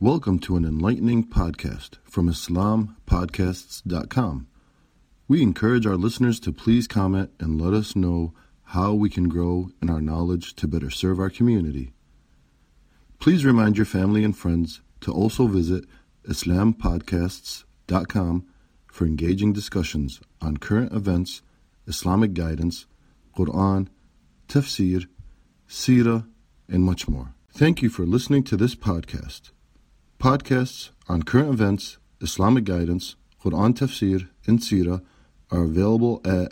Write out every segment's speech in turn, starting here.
Welcome to an enlightening podcast from IslamPodcasts.com. We encourage our listeners to please comment and let us know how we can grow in our knowledge to better serve our community. Please remind your family and friends to also visit IslamPodcasts.com for engaging discussions on current events, Islamic guidance, Quran, tafsir, seerah, and much more. Thank you for listening to this podcast. Podcasts on current events, Islamic guidance, Quran tafsir, and seerah are available at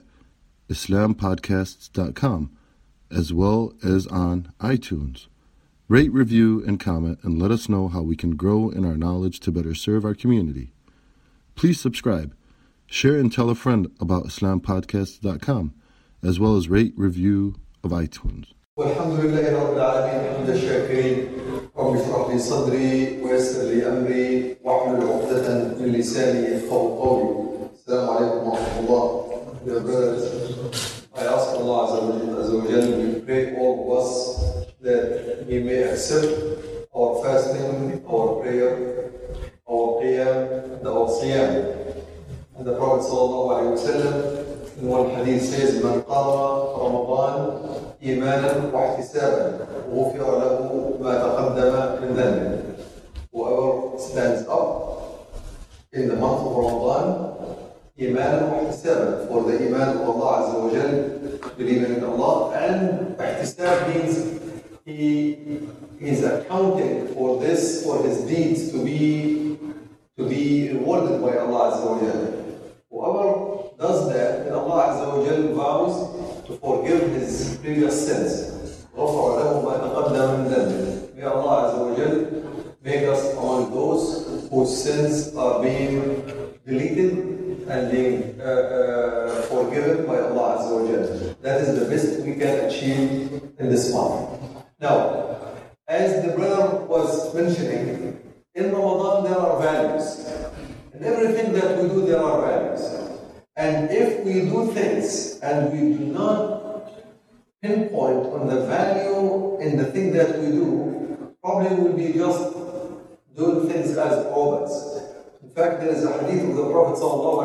IslamPodcasts.com as well as on iTunes. Rate, review, and comment and let us know how we can grow in our knowledge to better serve our community. Please subscribe, share, and tell a friend about IslamPodcasts.com as well as rate, review of iTunes. والحمد لله رب العالمين حمد الشاكرين رب اشرح لي صدري ويسر لي أمري واحلل عقدة من لساني يفقهوا قولي. السلام عليكم ورحمة الله. Dear brothers, I ask Allah Azza wa Jalla, we pray all of us that He may accept our fasting, our prayer, our qiyam, and our siyam. And the Prophet sallallahu alayhi wa sallam in one hadith says, من قام رمضان إيمانا واحتسابا غفر له ما تقدم من ذنبه. Whoever stands up in the month of Ramadan, إيمانا واحتسابا, for the iman of Allah Azza wa Jal, believing in Allah, and ihtisab means he is accounting for this, for his deeds to be rewarded by Allah Azza wa Jal. Whoever does that, then Allah Azza wa Jal vows to forgive his previous sins. غفر له ما تقدم من ذنبه. May Allah Azza wa Jal make us among those whose sins are being deleted and being forgiven by Allah Azza wa Jal. That is the best we can achieve in this month. Now, as the brother was mentioning, in Ramadan there are values. In everything that we do, there are values. And if we do things and we do not pinpoint on the value in the thing that we do, probably we'll be just doing things as robots. In fact, there is a hadith of the Prophet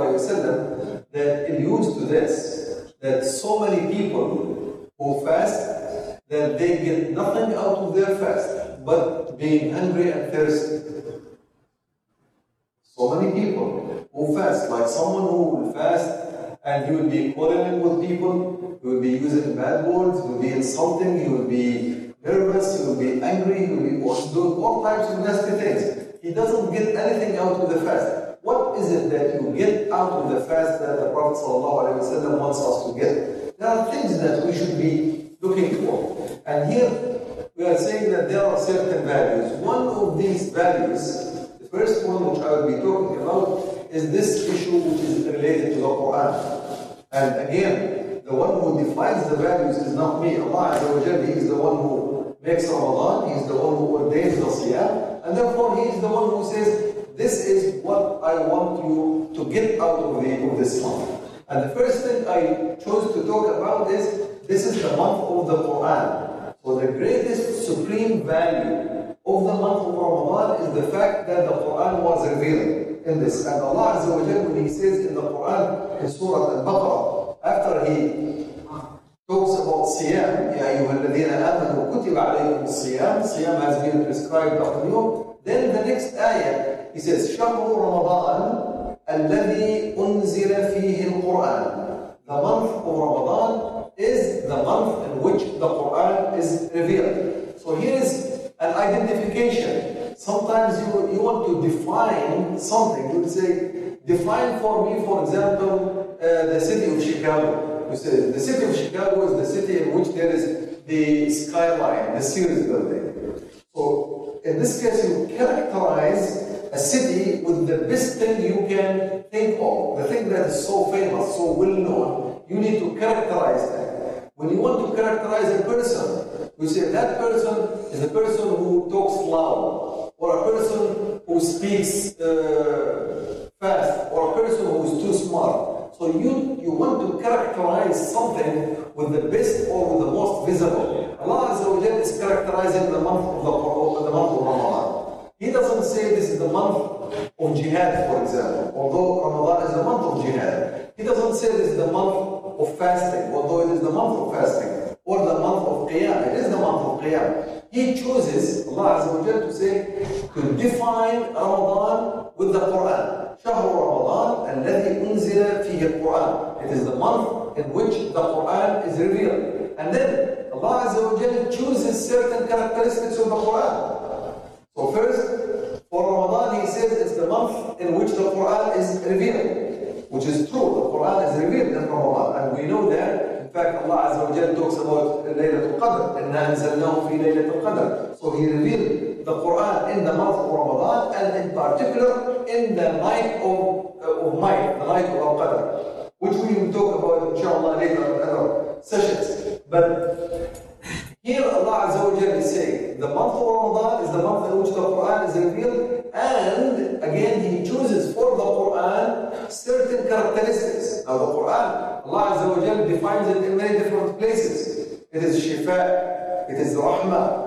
ﷺ that alludes to this, that so many people who fast, that they get nothing out of their fast, but being hungry and thirsty. So many people who fast, like someone who will fast and he will be quarreling with people, he will be using bad words, he will be insulting, he will be nervous, he will be angry, he will be doing all types of nasty things. He doesn't get anything out of the fast. What is it that you get out of the fast that the Prophet ﷺ wants us to get? There are things that we should be looking for. And here we are saying that there are certain values. One of these values, the first one which I will be talking about, is this issue which is related to the Quran. And again, the one who defines the values is not me. Allah Azza wa Jalla, He is the one who makes Ramadan, He is the one who ordains the Siyam, and therefore He is the one who says, this is what I want you to get out of this month. And the first thing I chose to talk about is, this is the month of the Quran. So the greatest supreme value of the month of Ramadan is the fact that the Quran was revealed in this. And Allah Azza wa Jalla, when He says in the Quran, in Surah Al-Baqarah, after He talks about Siyam, Ya ayyuhalladhina amanu kutiba alaykum Siyam, Siyam has been prescribed upon you. Then the next ayah, He says, Shahru Ramadan alladhi unzila fihi al-Quran. The month of Ramadan is the month in which the Quran is revealed. So here is an identification. Sometimes you want to define something. You would say, define for me, for example, the city of Chicago. You say, the city of Chicago is the city in which there is the skyline, the Sears building. So in this case, you characterize a city with the best thing you can think of. The thing that is so famous, so well known, you need to characterize that. When you want to characterize a person, you say that person is a person who talks loud, or a person who speaks fast, or a person who is too smart. So you want to characterize something with the best or with the most visible. Allah Azza wa Jalla is characterizing the month of Ramadan. He doesn't say this is the month of jihad, for example, although Ramadan is the month of jihad. He doesn't say this is the month of fasting, although it is the month of fasting, or the month of Qiyam. It is the month of Qiyam. He chooses, Allah Azza wa Jal, to say, to define Ramadan with the Quran. شهر رمضان الذي أنزل فيه القرآن. It is the month in which the Quran is revealed. And then Allah Azza wa Jal chooses certain characteristics of the Quran. So first, for Ramadan, he says it's the month in which the Quran is revealed, which is true. The Quran is revealed in Ramadan, and we know that. In fact, Allah Azza wa Jal talks about Laylatul Qadr. إِنَّا أَنزَلْنَاهُ فِي لَيْلَةِ الْقَدْرِ. So he revealed the Quran in the month of Ramadan, and in particular in the night of May, the night of Al-Qadr, which we will talk about inshallah later in other sessions. But here Allah Azza wa Jal is saying the month of Ramadan is the month in which the Quran is revealed, and again he chooses for the Quran certain characteristics. Now the Quran, Allah Azza wa Jal defines it in many different places. It is shifa, it is rahmah,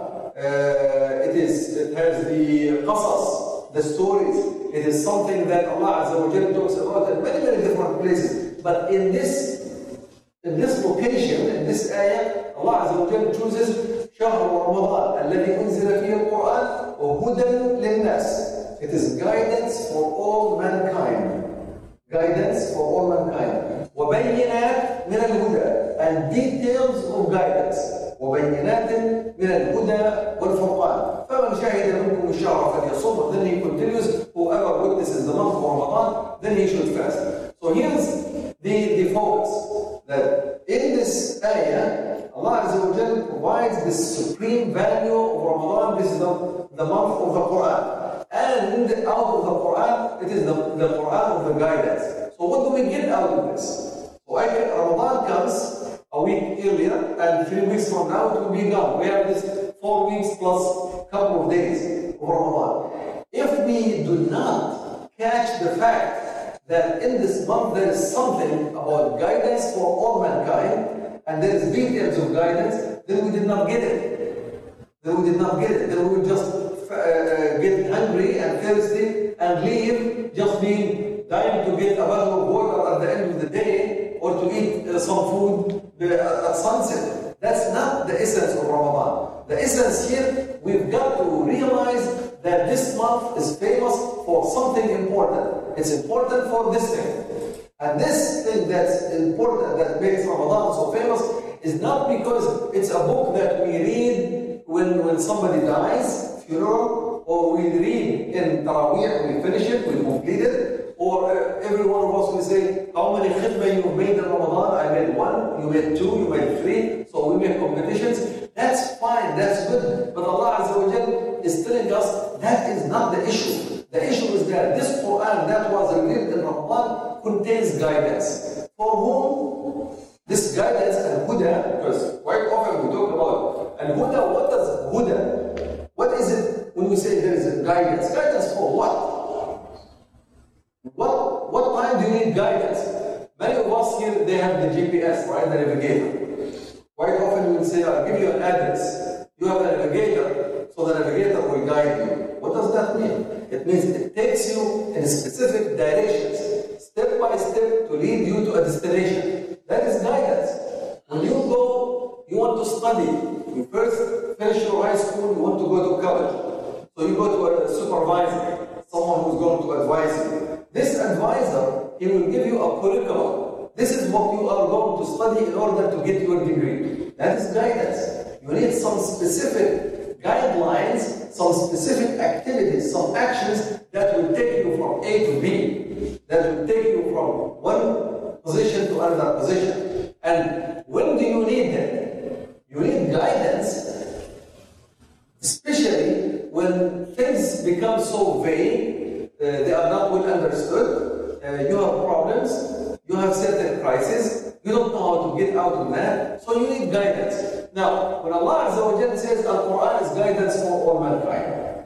it has the qasas, the stories. It is something that Allah Azza wa Jal talks about in many, many different places. But in this location, in this ayah, Allah Azza wa Jal chooses شهر رمضان الذي أنزل فيه القرآن وهدى للناس. It is guidance for all mankind. Guidance for all mankind. وبينات من الهدى, and details of guidance. وبينات من الهدى والفرقان. فمن شهد منكم الشهر فليصم. Then he continues, whoever witnesses the month of Ramadan, then he should fast. So here's the focus, that in this ayah, Allah Azza wa Jal provides this supreme value of Ramadan. This is the month of the Quran. And out of the Quran, it is the Quran of the guidance. So what do we get out of this? So Ramadan comes a week earlier, and 3 weeks from now it will be gone. We have this 4 weeks plus a couple of days of Ramadan. If we do not catch the fact that in this month there is something about guidance for all mankind, and there is details of guidance, then we did not get it. Then we will just get hungry and thirsty and leave, just being dying to get a bottle of water at the end of the day, or to eat some food at sunset. That's not the essence of Ramadan. The essence here, we've got to realize that this month is famous for something important. It's important for this thing. And this thing that's important, that makes Ramadan so famous, is not because it's a book that we read when somebody dies, funeral, or we read in Taraweeh, we finish it, we complete it, or every one of us will say, how many khidmah you made in Ramadan? I made 1, you made 2, you made 3, so we make competitions. That's fine, that's good. But Allah Azza wa Jal is telling us that is not the issue. The issue is that this Quran that was revealed in Ramadan contains guidance. For whom? This guidance and huda, because quite often we talk about and huda. What does huda? What is it when we say there is a guidance? Guidance for what? What time do you need guidance? Many of us here, they have the GPS, right? The navigator. Quite often we will say, I'll give you an address. You have a navigator, so the navigator will guide you. What does that mean? It means it takes you in specific directions, step by step, to lead you to a destination. That is guidance. When you go, you want to study. You first finish your high school, you want to go to college. So you go to a supervisor, someone who's going to advise you. This advisor, he will give you a curriculum. This is what you are going to study in order to get your degree. That is guidance. You need some specific guidelines, some specific activities, some actions that will take you from A to B, that will take you from one position to another position. And when do you need that? You need guidance, especially when things become so vague, they are not well understood, you have problems, you have certain crises, you don't know how to get out of that, so you need guidance. Now, when Allah Azza wa Jalla says Al-Quran is guidance for all mankind,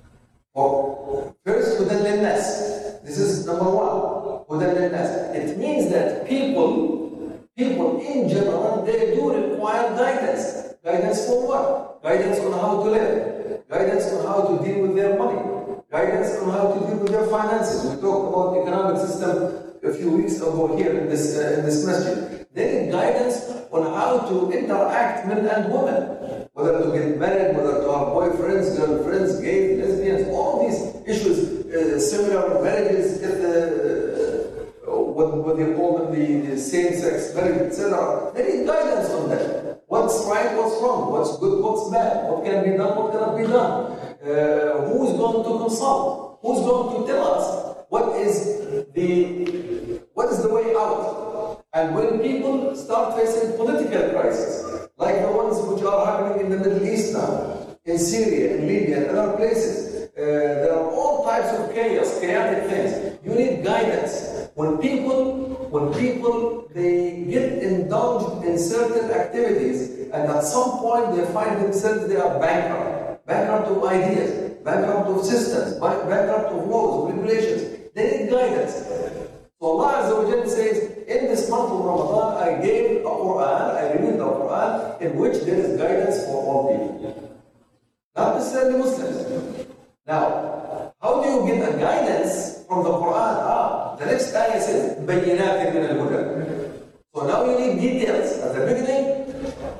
first, hudan lin-nas. This is number one, hudan lin-nas. It means that people in general, they do require guidance. Guidance for what? Guidance on how to live. Guidance on how to deal with their money. Guidance guidance on how to deal with their finances. We talked about economic system a few weeks ago here in this masjid. They need guidance on how to interact men and women, whether to get married, whether to have boyfriends, girlfriends, gays, lesbians, all these issues, similar marriages, what they call them, the same-sex marriage, etc. They need guidance on that. What's right, what's wrong, what's good, what's bad, what can be done, what cannot be done. Who's going to consult? Who's going to tell us what is the way out? And when people start facing political crises, like the ones which are happening in the Middle East now, in Syria, in Libya, and other places, there are all types of chaotic things. You need guidance. When people they get indulged in certain activities, and at some point they find themselves they are bankrupt of ideas, bankrupt of systems, bankrupt of laws, regulations. They need guidance. So Allah Azza wa Jalla says, in this month of Ramadan, I gave a Quran, I revealed the Quran, in which there is guidance for all people. Not necessarily Muslims. Now, how do you get a guidance from the Quran? The next ayah says, بَيِّنَاتٍ مِنَ الْهُدَى. So now you need details. At the beginning,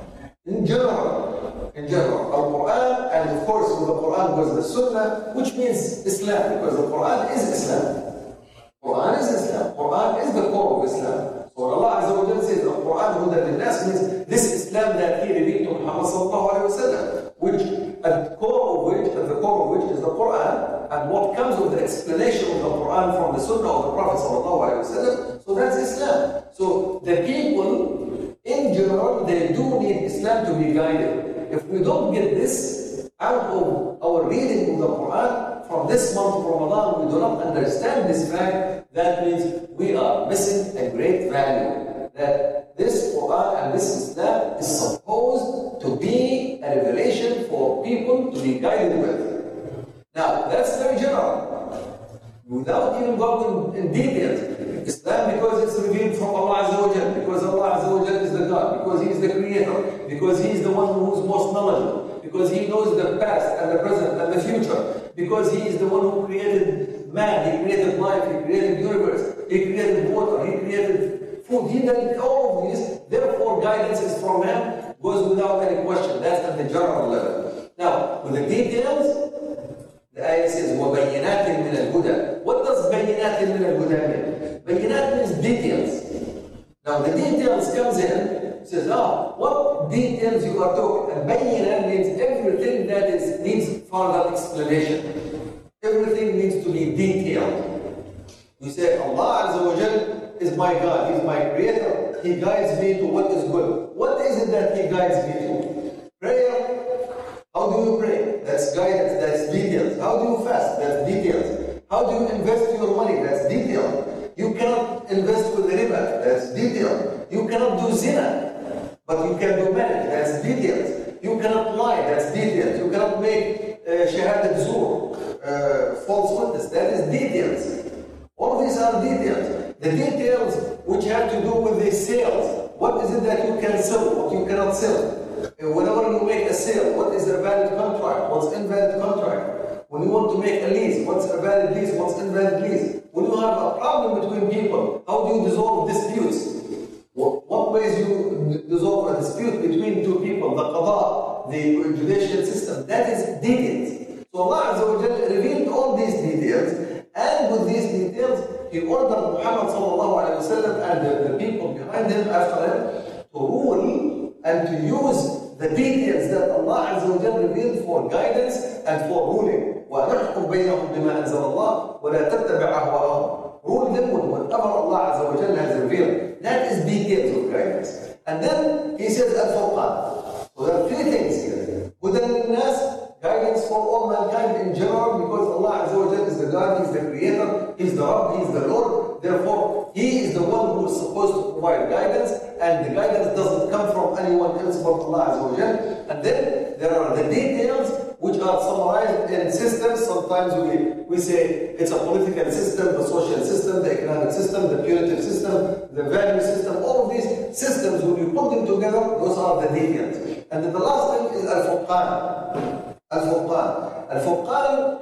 in general, Al-Quran, and of course with the Quran goes the Sunnah, which means Islam, because the Quran is Islam. Quran is Islam. Quran is the core of Islam. So Allah Azza wa Jalla says, Al-Quran huda lin-nas means this Islam that He revealed to Muhammad sallallahu alayhi wa sallam, which at the core of which is the Quran, and what comes with the explanation of the Quran from the Sunnah of the Prophet sallallahu alayhi wa sallam. So that's Islam. So the people in general, they do need Islam to be guided. If we don't get this out of our reading of the Quran from this month of Ramadan, we do not understand this fact, that means we are missing a great value. That this Quran and this Islam is supposed to be a revelation for people to be guided with. Now, that's very general. Without even going in details, Islam, because it's revealed from Allah Azza wa Jalla, because Allah Azza wa Jalla is the God, because He is the Creator, because He is the one who is most knowledgeable, because He knows the past and the present and the future, because He is the one who created man, He created life, He created the universe, He created water, He created food, He did all of these, therefore guidance is from Him, goes without any question. That's at the general level. Now, with the details, the ayah says, وَبَيِّنَاتٍ مِنَ الْهُدَى. What does بَيِّنَاتٍ مِنَ الْهُدَى mean? Bayinat means details. Now the details comes in, says, what details you are talking? And bayinat means everything that needs further explanation. Everything needs to be detailed. You say, Allah Azza wa Jal is my God, He's my Creator. He guides me to what is good. What is it that He guides me to? Prayer. How do you pray? That's guidance, that's details. How do you fast? That's details. How do you invest your money? That's detail. You cannot invest with riba, that's detail. You cannot do zina, but you can do marriage, that's details. You cannot lie, that's details. You cannot make shahadat zur, false witness, that is details. All these are details. The details which have to do with the sales. What is it that you can sell, what you cannot sell? Whenever you make a sale, what is a valid contract, what's invalid contract? When you want to make a lease, what's a valid lease, what's invalid lease? When you have a problem between people, how do you dissolve disputes? What ways you dissolve a dispute between two people? The qada, the judicial system, that is details. So Allah Azza wa Jalla revealed all these details, and with these details, He ordered Muhammad sallallahu alayhi wa sallam and the people behind him, after him, to rule and to use the details that Allah Azza wa Jalla revealed for guidance and for ruling. وَنَحْكُمْ بَيْنَهُمْ بِمَا أَنزَلَ اللَّهُ وَلَا تَتَّبِعْ أَهْوَاءَهُمْ. Rule them with whatever Allah Azza wa Jalla has revealed. That is details of guidance. And then He says Al-Furqan. So there are three things here. هُدًى لِلنَّاسِ, guidance for all mankind in general, because Allah Azza wa Jalla is the God, He's the Creator, He's the Rabb, He's the Lord. Therefore, He is the one who is supposed to provide guidance, and the guidance doesn't come from anyone else but Allah Azza wa Jalla. And then there are the details which are summarized in systems. Sometimes we say it's a political system, the social system, the economic system, the punitive system, the value system. All of these systems, when you put them together, those are the details. And then the last thing is Al-Furqan. Al-Furqan. Al-Furqan,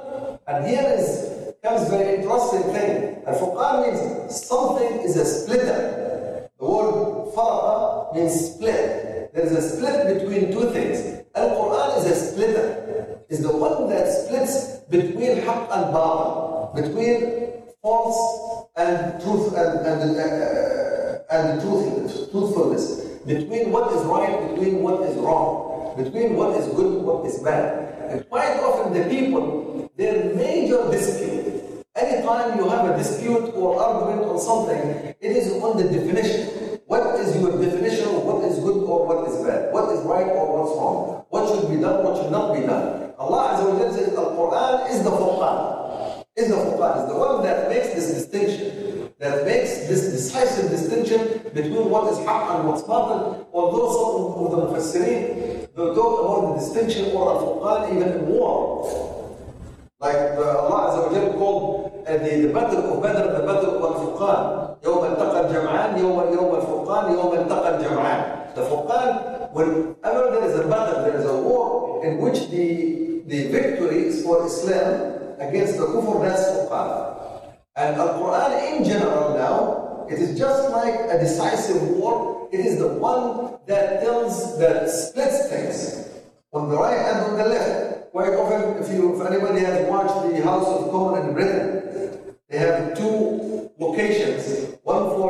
And here comes very interesting thing. Al-Furqan means something is a splitter. The word faraqa means split. There is a split between two things. Al-Quran is a splitter. It's the one that splits between haqq and batil, between false and truth and truthfulness, between what is right, between what is wrong, between what is good and what is bad. And quite often the people, their major dispute, anytime you have a dispute or argument on something, it is on the definition. What is your definition of what is good or what is bad? What is right or what's wrong? What should be done, what should not be done? Allah Azza wa Jalla says Al-Quran is the Furqan. Is the Furqan, is the one that makes this distinction, that makes this decisive distinction between what is haqq and what's batil. Although some of the Mufassirin, they talk about the distinction or Al-Furqan even in war. Like Allah Azza wa Jalla called the battle of Badr, the battle of Al-Furqan. يوم التقى الجمعان يوم الفرقان يوم التقى الجمعان. The Furqan, whenever there is a battle, there is a war in which the victory is for Islam against the kufr, that's Furqan. And Al-Quran in general now, it is just like a decisive war. It is the one that splits things on the right and on the left. Quite often, if anybody has watched the House of Commons in Britain, they have two locations, one for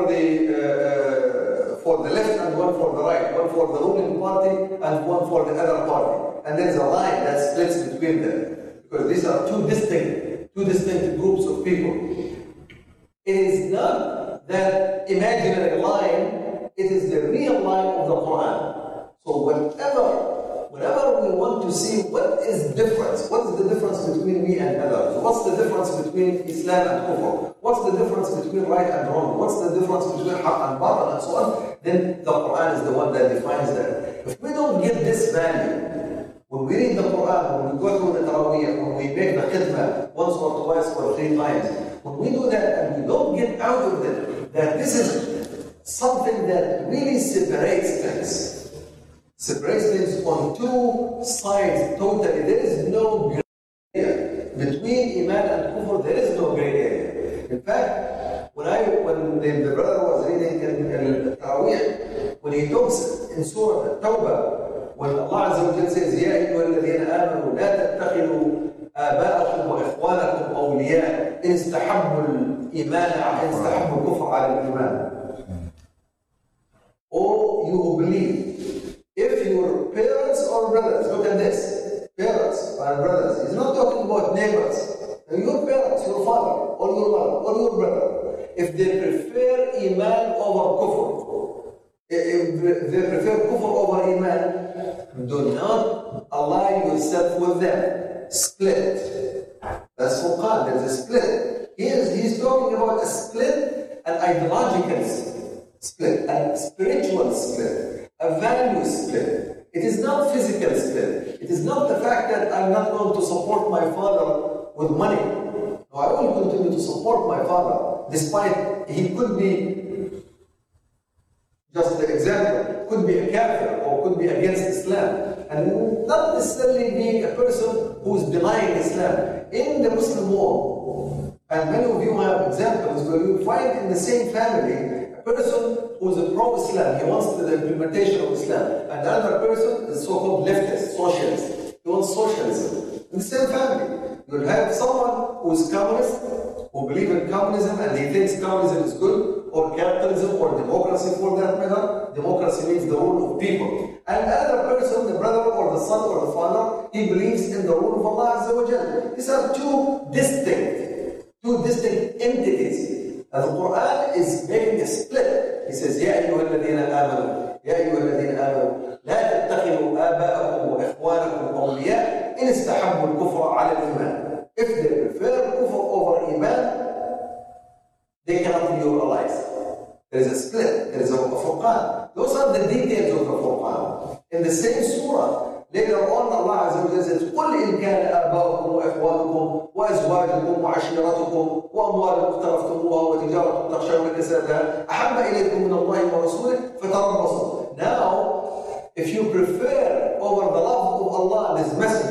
the left and one for the right, one for the ruling party and one for the other party. And there is a line that splits between them, because these are two distinct groups of people. It is not that imaginary line, it is the real line of the Quran. So whenever we want to see what is the difference between me and others, what's the difference between Islam and Kufr, what's the difference between right and wrong, what's the difference between haqq and batil and so on, then the Quran is the one that defines that. If we don't get this value, when we read the Quran, when we go through the Taraweeh, when we make the khidmah once or twice or 3 times, when we do that and we don't get out of it that this is something that really separates things on two sides totally. There is no gray area. Between Iman and Kufr, there is no gray area. In fact, when the brother was reading in Taraweeh, when he talks in Surah At-Tawbah, when Allah Azza wa Jalla says, يَا أَيُّهَا الَّذِينَ آمَنُوا لَا تَتَّخِذُوا آبَاءَكُمْ وَإِخْوَانَكُمْ أَوْلِيَاءَ إِنِ اسْتَحَبُّوا الْكُفْرَ عَلَى الْإِيمَانِ. Oh, you who believe, if your parents or brothers, look at this, parents and brothers, he's not talking about neighbors. Your parents, your father, or your mother, or your brother, if they prefer Iman over Kufr, if they prefer Kufr over Iman, do not ally yourself with them. Split. That's Furqan, there's a split. He's talking about a split, an ideological split, a spiritual split, a value split. It is not physical split. It is not the fact that I'm not going to support my father with money. No, I will continue to support my father, despite he could be, just the example, could be a kafir or could be against Islam, and not necessarily being a person who is denying Islam. In the Muslim world, and many of you have examples where you find in the same family a person who is a pro-Islam, he wants the implementation of Islam, and another person is so-called leftist, socialist, he wants socialism. In the same family, you will have someone who is communist, who believes in communism and he thinks communism is good, or capitalism or democracy for that matter. Democracy means the rule of people. And another person, the brother or the son or the father, he believes in the rule of Allah Azza wa Jalla. These are two distinct entities. And the Quran is making a split. He says, يَا أَيُّهَا الَّذِينَ آمَنُوا يَا أَيُّهَا الَّذِينَ آمَنُوا لَا تَتَّخِذُوا آبَاءَكُمْ وَإِخْوَانَكُمْ أَوْلِيَاءَ إِنِ اسْتَحَبُّوا الْكُفْرَ عَلَى الْإِيمَانِ. If they prefer kufr over Iman, they cannot be your allies. There is a split, there is a Furqan. Those are the details of the Furqan. In the same surah, later on Allah Azza wa Jalla says, قُلْ إِنْ كَانَ آبَاؤُكُمْ وَإِخْوَانُكُمْ وَأَزْوَاجُكُمْ وَعَشِيرَتُكُمْ وَأَمْوَالٌ اقْتَرَفْتُمُوهَا وَتِجَارَةٌ تَخْشَوْنَ كَسَادَهَا أَحَبَّ إِلَيْكُم مِّنَ اللَّهِ وَرَسُولِهِ فَتَرَبَّصُوا. Now, if you prefer over the love of Allah and His Messenger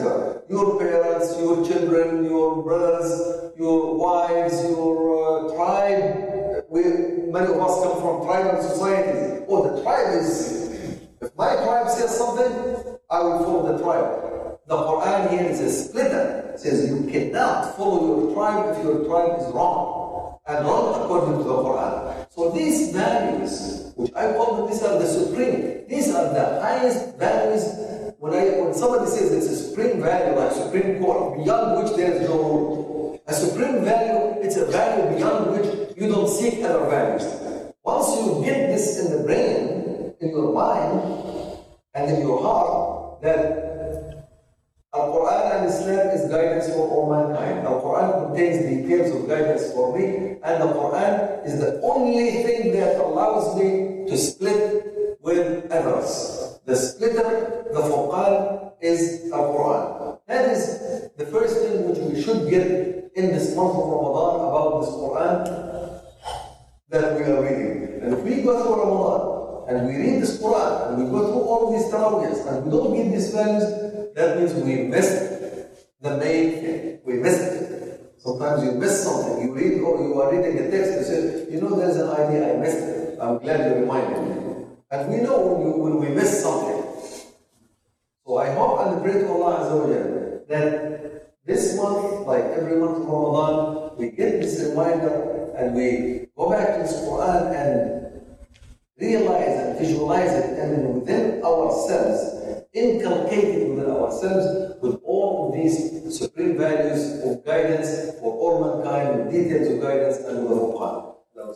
your parents, your children, your brothers, your wives, your tribe. Many of us come from tribal societies. Oh, the tribe is, if my tribe says something, I will follow the tribe. The Quran here is a splitter. It says you cannot follow your tribe if your tribe is wrong. And wrong according to the Quran. So these values, which I call them, these are the supreme. These are the highest values. When somebody says it's a supreme value, like Supreme Court, beyond which there is no rule. A supreme value, it's a value beyond which you don't seek other values. Once you get this in the brain, in your mind, and in your heart, that Al-Quran and Islam is guidance for all mankind. Al-Quran contains details of guidance for me, and the Quran is the only thing that allows me to split with others. The splitter, the furqan, is Al-Quran. That is the first thing which we should get in this month of Ramadan about this Quran that we are reading. And if we go through Ramadan and we read this Quran and we go through all of these tarawihs and we don't get these values, that means we missed the main thing. We missed it. Sometimes you miss something. You read or you are reading a text and say, you know, there's an idea, I missed it. I'm glad you reminded me. And we know when we miss something. So I hope and pray to Allah Azza wa Jalla that this month, like every month of Ramadan, we get this reminder and we go back to this Quran and realize and visualize it, and then within ourselves, inculcate it within ourselves with all of these supreme values of guidance for all mankind, with details of guidance and with the Quran.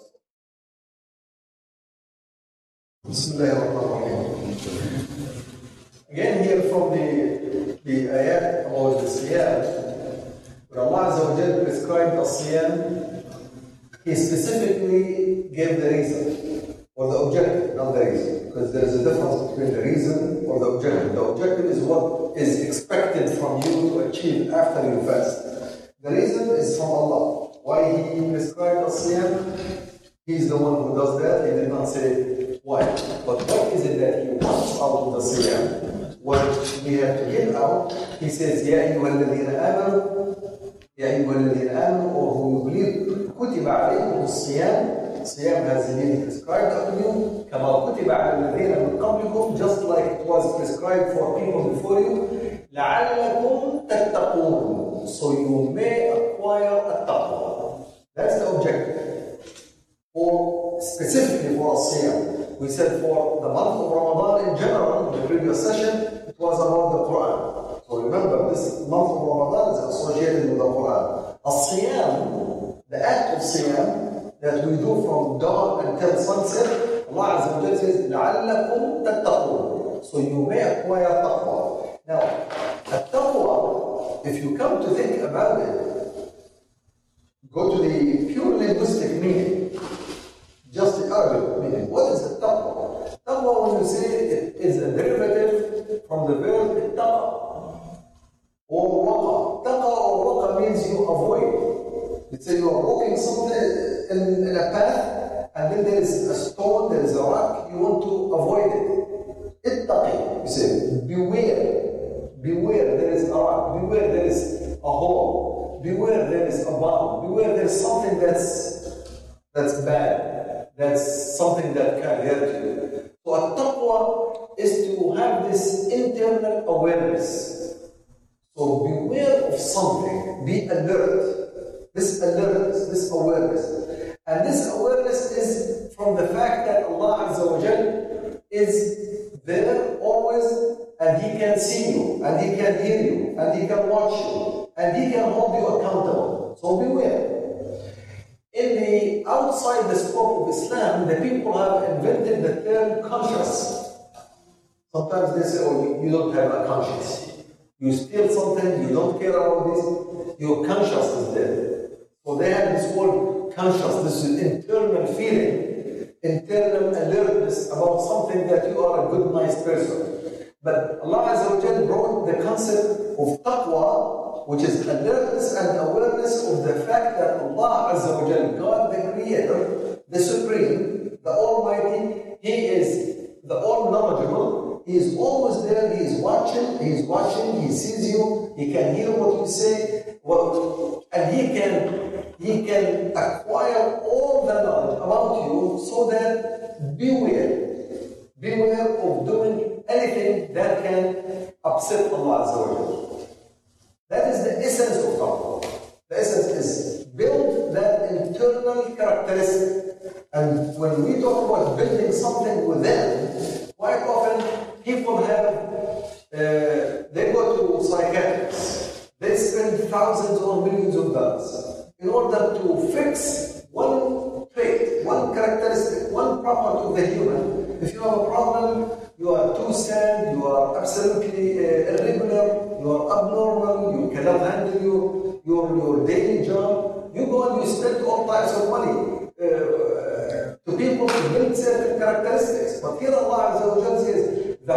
Again, here from the ayat about the siyam, when Allah Azza wa Jalla prescribed the siyam, He specifically gave the reason or the objective, not the reason, because there is a difference between the reason or the objective. The objective is what is expected from you to achieve after you fast. The reason is from Allah. Why He prescribed the siyam? He's the one who does that. He did not say why. But what is it that He wants out of the siyam? What we have to get out, He says, Ya ayyuhalladhina amanu, Ya ayyuhalladhina amanu, or who you believe, kutiba alaykum as-siyam. Siyam has been prescribed unto you, kama kutiba ala alladhina min qablikum, just like it was prescribed for people before you, la'allakum tattaqun, so you may acquire at-taqwa. That's the objective. Or specifically for as-siyam. We said for the month of Ramadan in general, in the previous session, it was about the Quran. So remember, this month of Ramadan is associated with the Quran. As-siyam, the act of siyam that we do from dawn until sunset, Allah Azza wa Jalla says, لَعَلَّكُمْ تَتَّقُونَ, so you may acquire taqwa. Now, at-taqwa, if you come to think about it, go to the pure linguistic meaning, just the Arabic meaning. What is the taqwa? Taqwa, when you say it, is a derivative from the verb taqa or waqa. Taqa or waqa means you avoid. Let's say you are walking something in a path, and then there is a stone, there is a rock, you want to avoid it. Ittaqi, you say, beware. Beware, there is a rock. Beware, there is a hole. Beware, there is a bomb. Beware, there is something that's bad. That's something that can hurt you. So at-taqwa is to have this internal awareness. So beware of something. Be alert. This alertness, this awareness. And this awareness is from the fact that Allah Azza wa Jal is there always, and He can see you, and He can hear you, and He can watch you, and He can hold you accountable. So beware. Outside the scope of Islam, the people have invented the term conscious. Sometimes they say, oh, you don't have a conscience. You steal something, you don't care about this, your conscience is there. So they have this word conscious, this is internal feeling, internal alertness about something that you are a good, nice person. But Allah Azza wa Jalla brought the concept of taqwa, which is alertness and awareness of the fact that Allah Azza wa Jalla, God the Creator, the Supreme, the Almighty, He is the All-Knowledgeable, He is always there, He is he's watching, he sees you, he can hear what you say, and he can acquire all the knowledge about you, so that beware of doing anything that can upset Allah Azza wa Jalla. That is the essence of taqwa. The essence is build that internal characteristic. And when we talk about building something within, quite often people they go to psychiatrists. They spend thousands or millions of dollars in order to fix one trait, one characteristic, one property of the human. If you have a problem, you are too sad, you are absolutely irregular, you are abnormal, you cannot handle your daily job, you go and you spend all types of money to people to build certain characteristics. But here Allah Azza wa Jalla says the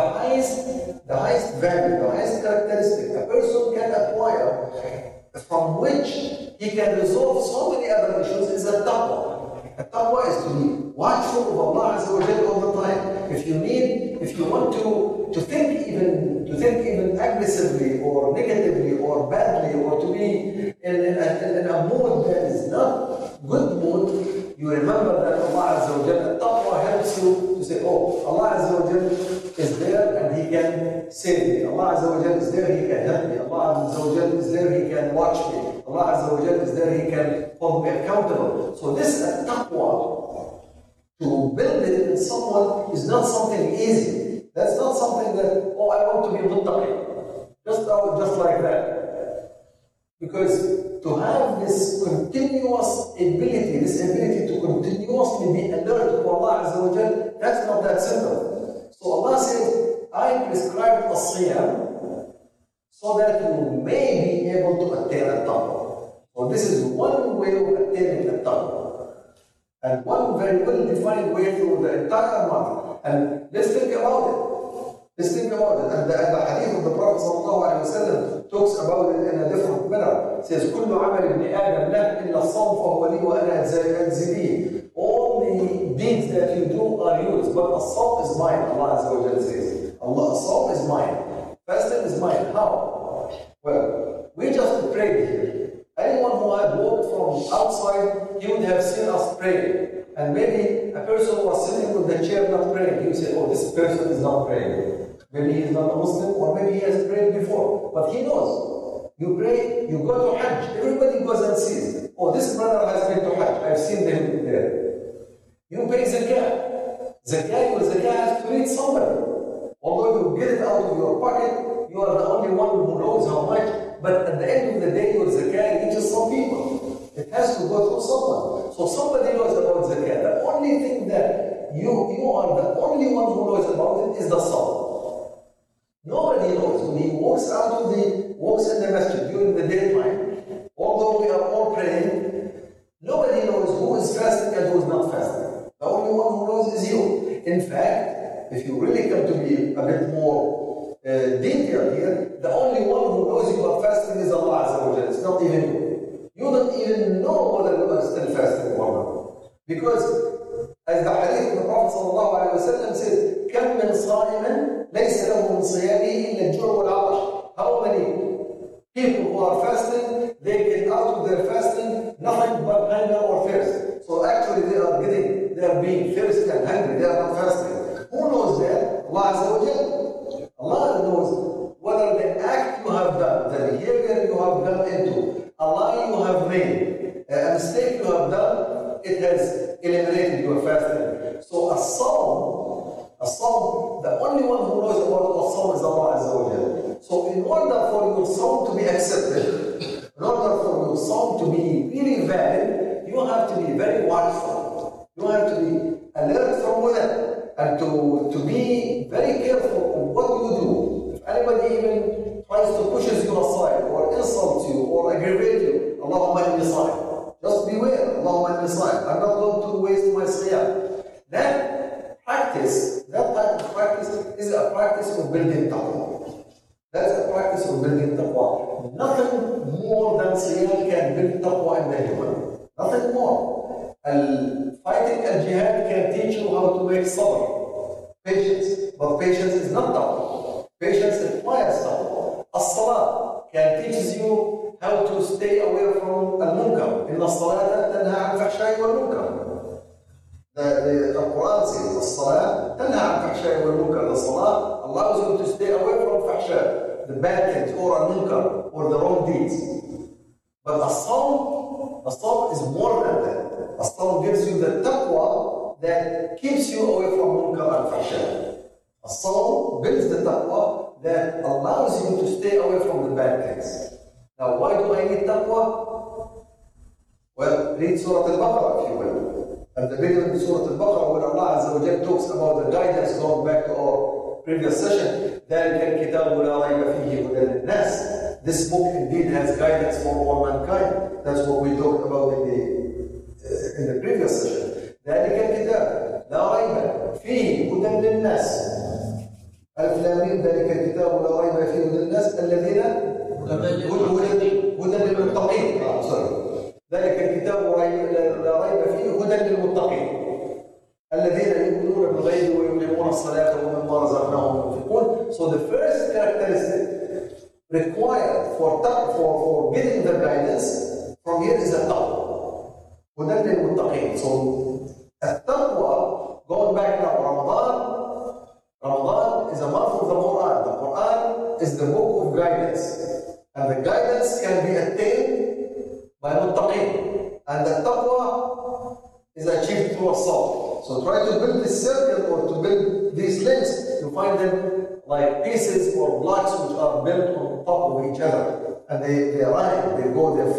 highest value, the highest characteristic a person can acquire, from which he can resolve so many other issues, is a taqwa. A taqwa is to be watchful of Allah Azza wa Jalla all the time. If you want to think even aggressively or negatively or badly, or to be in a mood that is not good mood, you remember that Allah Azza wa Jalla, taqwa helps you to say, oh, Allah Azza wa Jalla is there and He can save me. Allah Azza wa Jalla is there, He can help me. Allah Azza wa Jalla is there, He can watch me. Allah Azza wa Jalla is there, He can hold me accountable. So this taqwa, to build it in someone, is not something easy. That's not something that, oh, I want to be muttaqi. Just like that. Because to have this continuous ability, to continuously be alert to Allah Azza wa Jalla, that's not that simple. So Allah says, I prescribed as-siyam so that you may be able to attain at-taqwa. So this is one way of attaining at-taqwa. And one very well-defined way through the entire month. And let's think about it. And the hadith of the Prophet ﷺ talks about it in a different manner. It says, كل عمل ابن آدم له إلا الصوم فهو لي وأنا أجزي به. All the deeds that you do are yours, but as-sawm is mine, Allah Azza wa Jalla says. As-sawm is mine. Fasting is mine. How? Well, we just prayed here. Anyone who had walked from outside, he would have seen us praying. And maybe a person who was sitting with the chair not praying, he would say, oh, this person is not praying. Maybe he is not a Muslim, or maybe he has prayed before. But he knows. You pray, you go to Hajj. Everybody goes and sees. Oh, this brother has been to Hajj. I've seen them there. You pay zakah. Your zakah has to reach somebody. Although you get it out of your pocket, you are the only one who knows how much. But at the end of the day, your zakah reaches some people. It has to go through someone. So somebody knows about zakah. The only thing that you are the only one who knows about it is the salah. Nobody knows. When he walks in the masjid during the daytime, although we are all praying, nobody knows who is fasting and who is not fasting. The only one who knows is you. In fact, if you really come to be a bit more detailed here, the only one who knows you are fasting is Allah Azza wa Jalla. It's not even you. You don't even know whether you are still fasting or not. Because as the hadith of the Prophet ﷺ says, كم من صائم ليس له من صيامه إلا الجوع والعطش. How many people who are fasting, they get out of their fasting nothing but hunger or thirst. So actually they are being thirsty and hungry. They are not fasting. Who knows that? Allah Azza wa Jalla. Allah knows whether the act you have done, the behavior you have gone into, a lie you have made, a mistake you have done, it has eliminated your fasting. So a sawm, the only one who knows about a sawm is Allah Azza wa Jalla. So in order for your sawm to be accepted, in order for your sawm to be really valid, you have to be very watchful. You have to be alert from within, and to be very careful of what you do. If anybody even tries to push you aside, or insults you, or aggravate you, Allahumma inni sa'im. Just beware, Allahumma inni sa'im. I'm not going to waste my siyam. That type of practice is a practice of building taqwa. That's a practice of building taqwa. Nothing more than siyam can build taqwa in the human. Nothing more. Fighting al-jihad can teach you how to make sabr, patience. But patience is not taqwa. Patience الصلاة تنهى عن الفحشاء والمنكر. The Quran says, الصلاة تنهى عن الفحشاء والمنكر. The Salah allows you to stay away from fahsha, the bad things, or al-munkar, or the wrong deeds. But as-sawm is more than that. As-sawm gives you the taqwa that keeps you away from munkar and fahsha. As-sawm builds the taqwa that allows you to stay away from the bad things. Now, why do I need taqwa? Well, read Surah Al-Baqarah if you will. At the beginning of Surah Al-Baqarah, when Allah Azza wa Jal talks about the guidance, going back to our previous session, ذَلِكَ الْكِتَابُ لَا رَيْبَ فِيهِ هُدًى لِلنَّاسِ. This book indeed has guidance for all mankind. That's what we talked about in the previous session. ذَلِكَ الْكِتَابُ لَا رَيْبَ فِيهِ هُدًى لِلنَّاسِ. ألف لام ميم ذَلِكَ الْكِتَابُ لَا رَيْبَ فِيهِ هُدًى لِلنَّاسِ الَّذِينَ هُدًى لِلْمُتَّقِينَ. ذلك الكتاب لا ريب فيه هدى للمتقين الذين يؤمنون بالغيب ويقيمون الصلاة ومما رزقناهم ينفقون. So the first characteristic required for getting the guidance from here is a taqwa. هدى للمتقين. So التقوى, going back now, Ramadan is a month of the Quran. The Quran is the book of guidance, and the guidance can be attained by muttaqin, and the taqwa is achieved through a saw. So try to build this circle or to build these links. You find them like pieces or blocks which are built on top of each other, and they align, they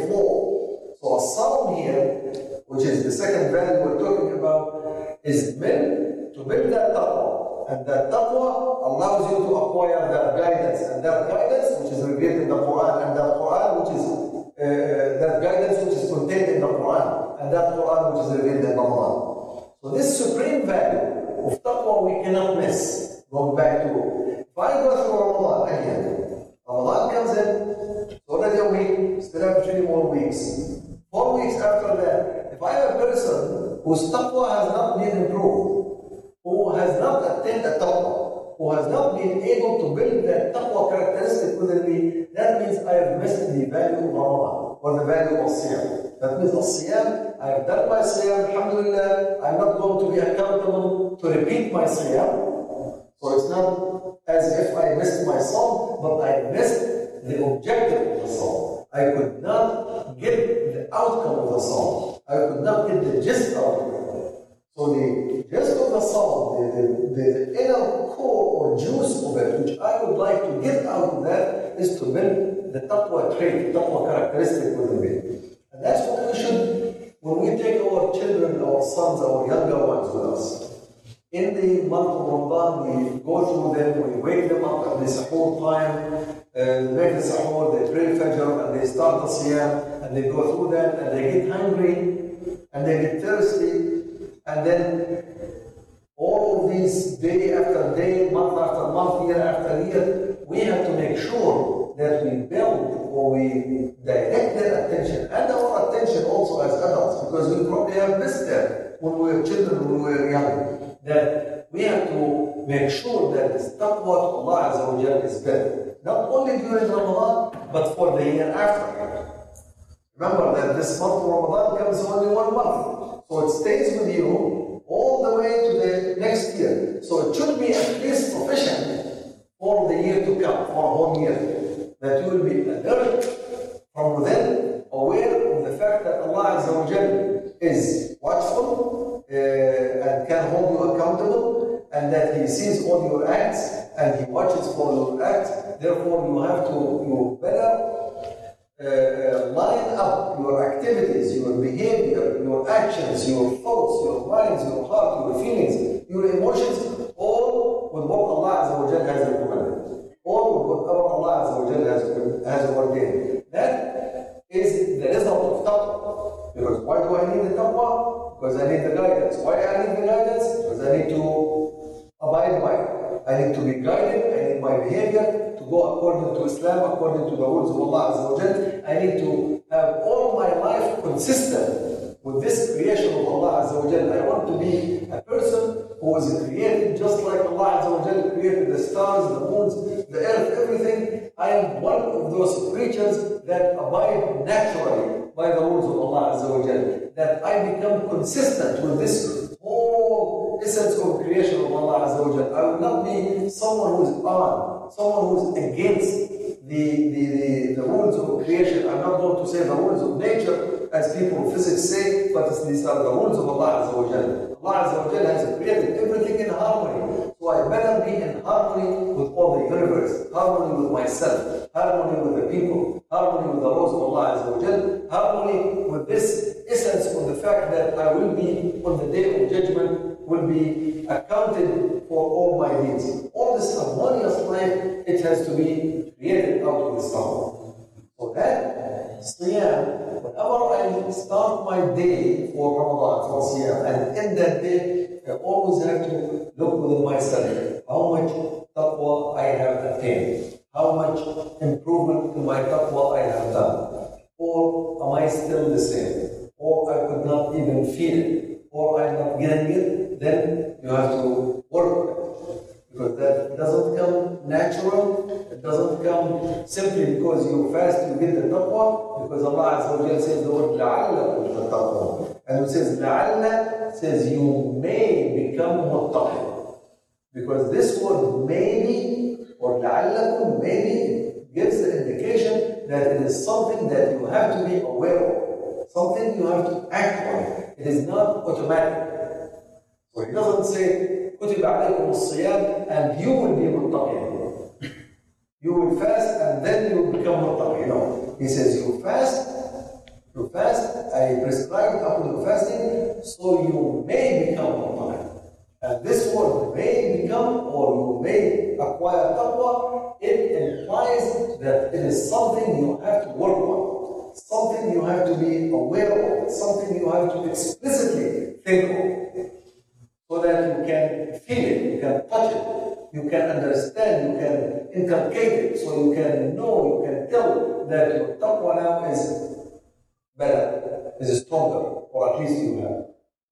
flow. So a sound here, which is the second value we're talking about, is meant to build that taqwa, and that taqwa allows you to acquire that guidance, and that guidance which is revealed in the Quran, and that Quran which is that guidance which is contained in the Quran, and that Quran which is revealed in Ramadan. So this supreme value of taqwa we cannot miss. Going back to, if I go through Ramadan again, Ramadan comes in, it's already a week, still have 3 more weeks. 4 weeks after that, if I have a person whose taqwa has not been improved, who has not attained a taqwa, who has not been able to build that taqwa characteristic within me, that means I have missed the value of Ramadan, or the value of Siyam. That means of Siyam, I have done my Siyam, alhamdulillah, I'm not going to be accountable to repeat my Siyam. So it's not as if I missed my Sawm, but I missed the objective of the Sawm. I could not get the outcome of the Sawm. I could not get the gist out of it. So the gist of the Sawm, the inner core or juice of it, which I would like to get out of that, is to build the taqwa trait, the taqwa characteristic within me. And that's what we should, when we take our children, our sons, our younger ones with us. In the month of Ramadan, we go through them, we wake them up at the sahur time, make the sahur, they pray Fajr, and they start the Siyam, and they go through that, and they get hungry, and they get thirsty, and then all of these day after day, month after month, year after year, we have to make sure that we build or we direct their attention, and our attention also as adults, because we probably have missed that when we were children, when we were young. That we have to make sure that this taqwa to Allah Azza wa Jalla is built, not only during Ramadan, but for the year after. Remember that this month of Ramadan comes only 1 month, so it stays with you all the way to the next year. So it should be at least sufficient for the year to come, for 1 year, that you will be alert from within, aware of the fact that Allah Azza wa Jalla is watchful, and can hold you accountable, and that He sees all your acts and He watches for your acts. Therefore, you better line up your activities, your behavior, your actions, your thoughts, your minds, your heart, your feelings, your emotions, all with what Allah Azza wa Jalla has recommended, all with what Allah Azza wa Jalla has ordained. That is the result of taqwa. Because why do I need the taqwa? Because I need the guidance. Why I need the guidance? Because I need to abide by it. I need to be guided. I need my behavior to go according to Islam, according to the rules of Allah Azza wa Jalla. I need to have all my life consistent with this creation of Allah Azza wa Jalla. I want to be a person who is created just like Allah Azza wa Jalla created the stars, the moons, the earth, everything. I am one of those creatures that abide naturally by the rules of Allah Azza wa Jalla. that I become consistent with this whole essence of creation of Allah Azza wa Jal. I will not be someone who is on, someone who is against the rules of creation. I'm not going to say the rules of nature, as people of physics say, but these are the rules of Allah Azza wa Jal. Allah Azza wa Jal has created everything in harmony. So I better be in harmony with all the universe, harmony with myself, harmony with the people, harmony with the laws of Allah Azza wa Jal, harmony with this essence of the fact that I will be, on the day of judgment, will be accounted for all my deeds. All this harmonious life, it has to be created out of this power. So that Siyam, whenever I start my day for Ramadan, for Siyam, and in that day, I always have to look within myself, how much taqwa I have attained, how much improvement in my taqwa I have done, or am I still the same, or I could not even feel it, or I'm not getting it, then you have to work with it. Because that doesn't come natural, it doesn't come simply because you fast, you get the taqwa, because Allah Azza wa Jalla says the word لَعَلَّكُمْ تَتَّقُونَ. And it says لَعَلَّ, says you may become muttaqin. Because this word maybe, or لَعَلَّكُمْ, maybe gives the indication that it is something that you have to be aware of, something you have to act on. It is not automatic. So he doesn't say كتب عليكم الصيام and you will be muttaqin. You will fast and then you will become muttaqin. No. He says you fast, I prescribe upon the fasting, so you may become muttaqin. And this word may become, or you may acquire taqwa, it implies that it is something you have to work on, something you have to be aware of, something you have to explicitly think of. So that you can feel it, you can touch it, you can understand, you can inculcate it, so you can know, you can tell that your taqwa now is better, is stronger, or at least you have.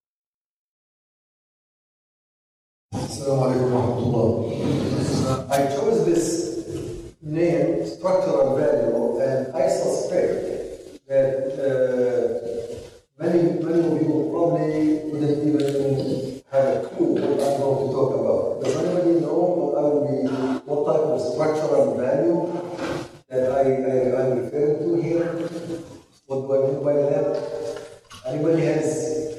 Assalamu alaikum wa rahmatullah. I chose this name, structural value, and I suspect that many of you probably wouldn't even have a clue what I'm going to talk about. Does anybody know what type of structural value that I'm referring to here? What do I mean by that? Anybody has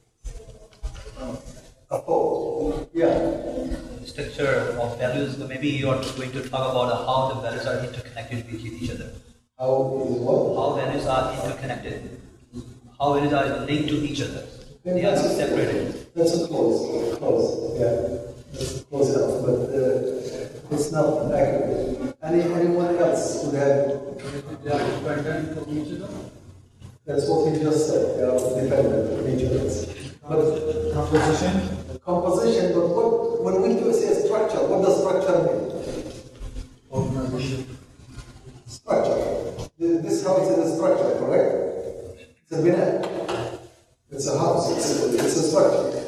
a thought? Yeah. Structure of values, maybe you are going to talk about how the values are interconnected with each other. How is what? How values are interconnected. How values are linked to each other. They are not separated. That's a close, yeah. That's close enough, but it's not accurate. Anyone else would have? They are dependent from each other? That's what he just said. They are dependent on each other. But composition, but when we say structure, what does structure mean? Organization. Structure. This house is a structure, correct? It's a bina. It's a house. It's a structure.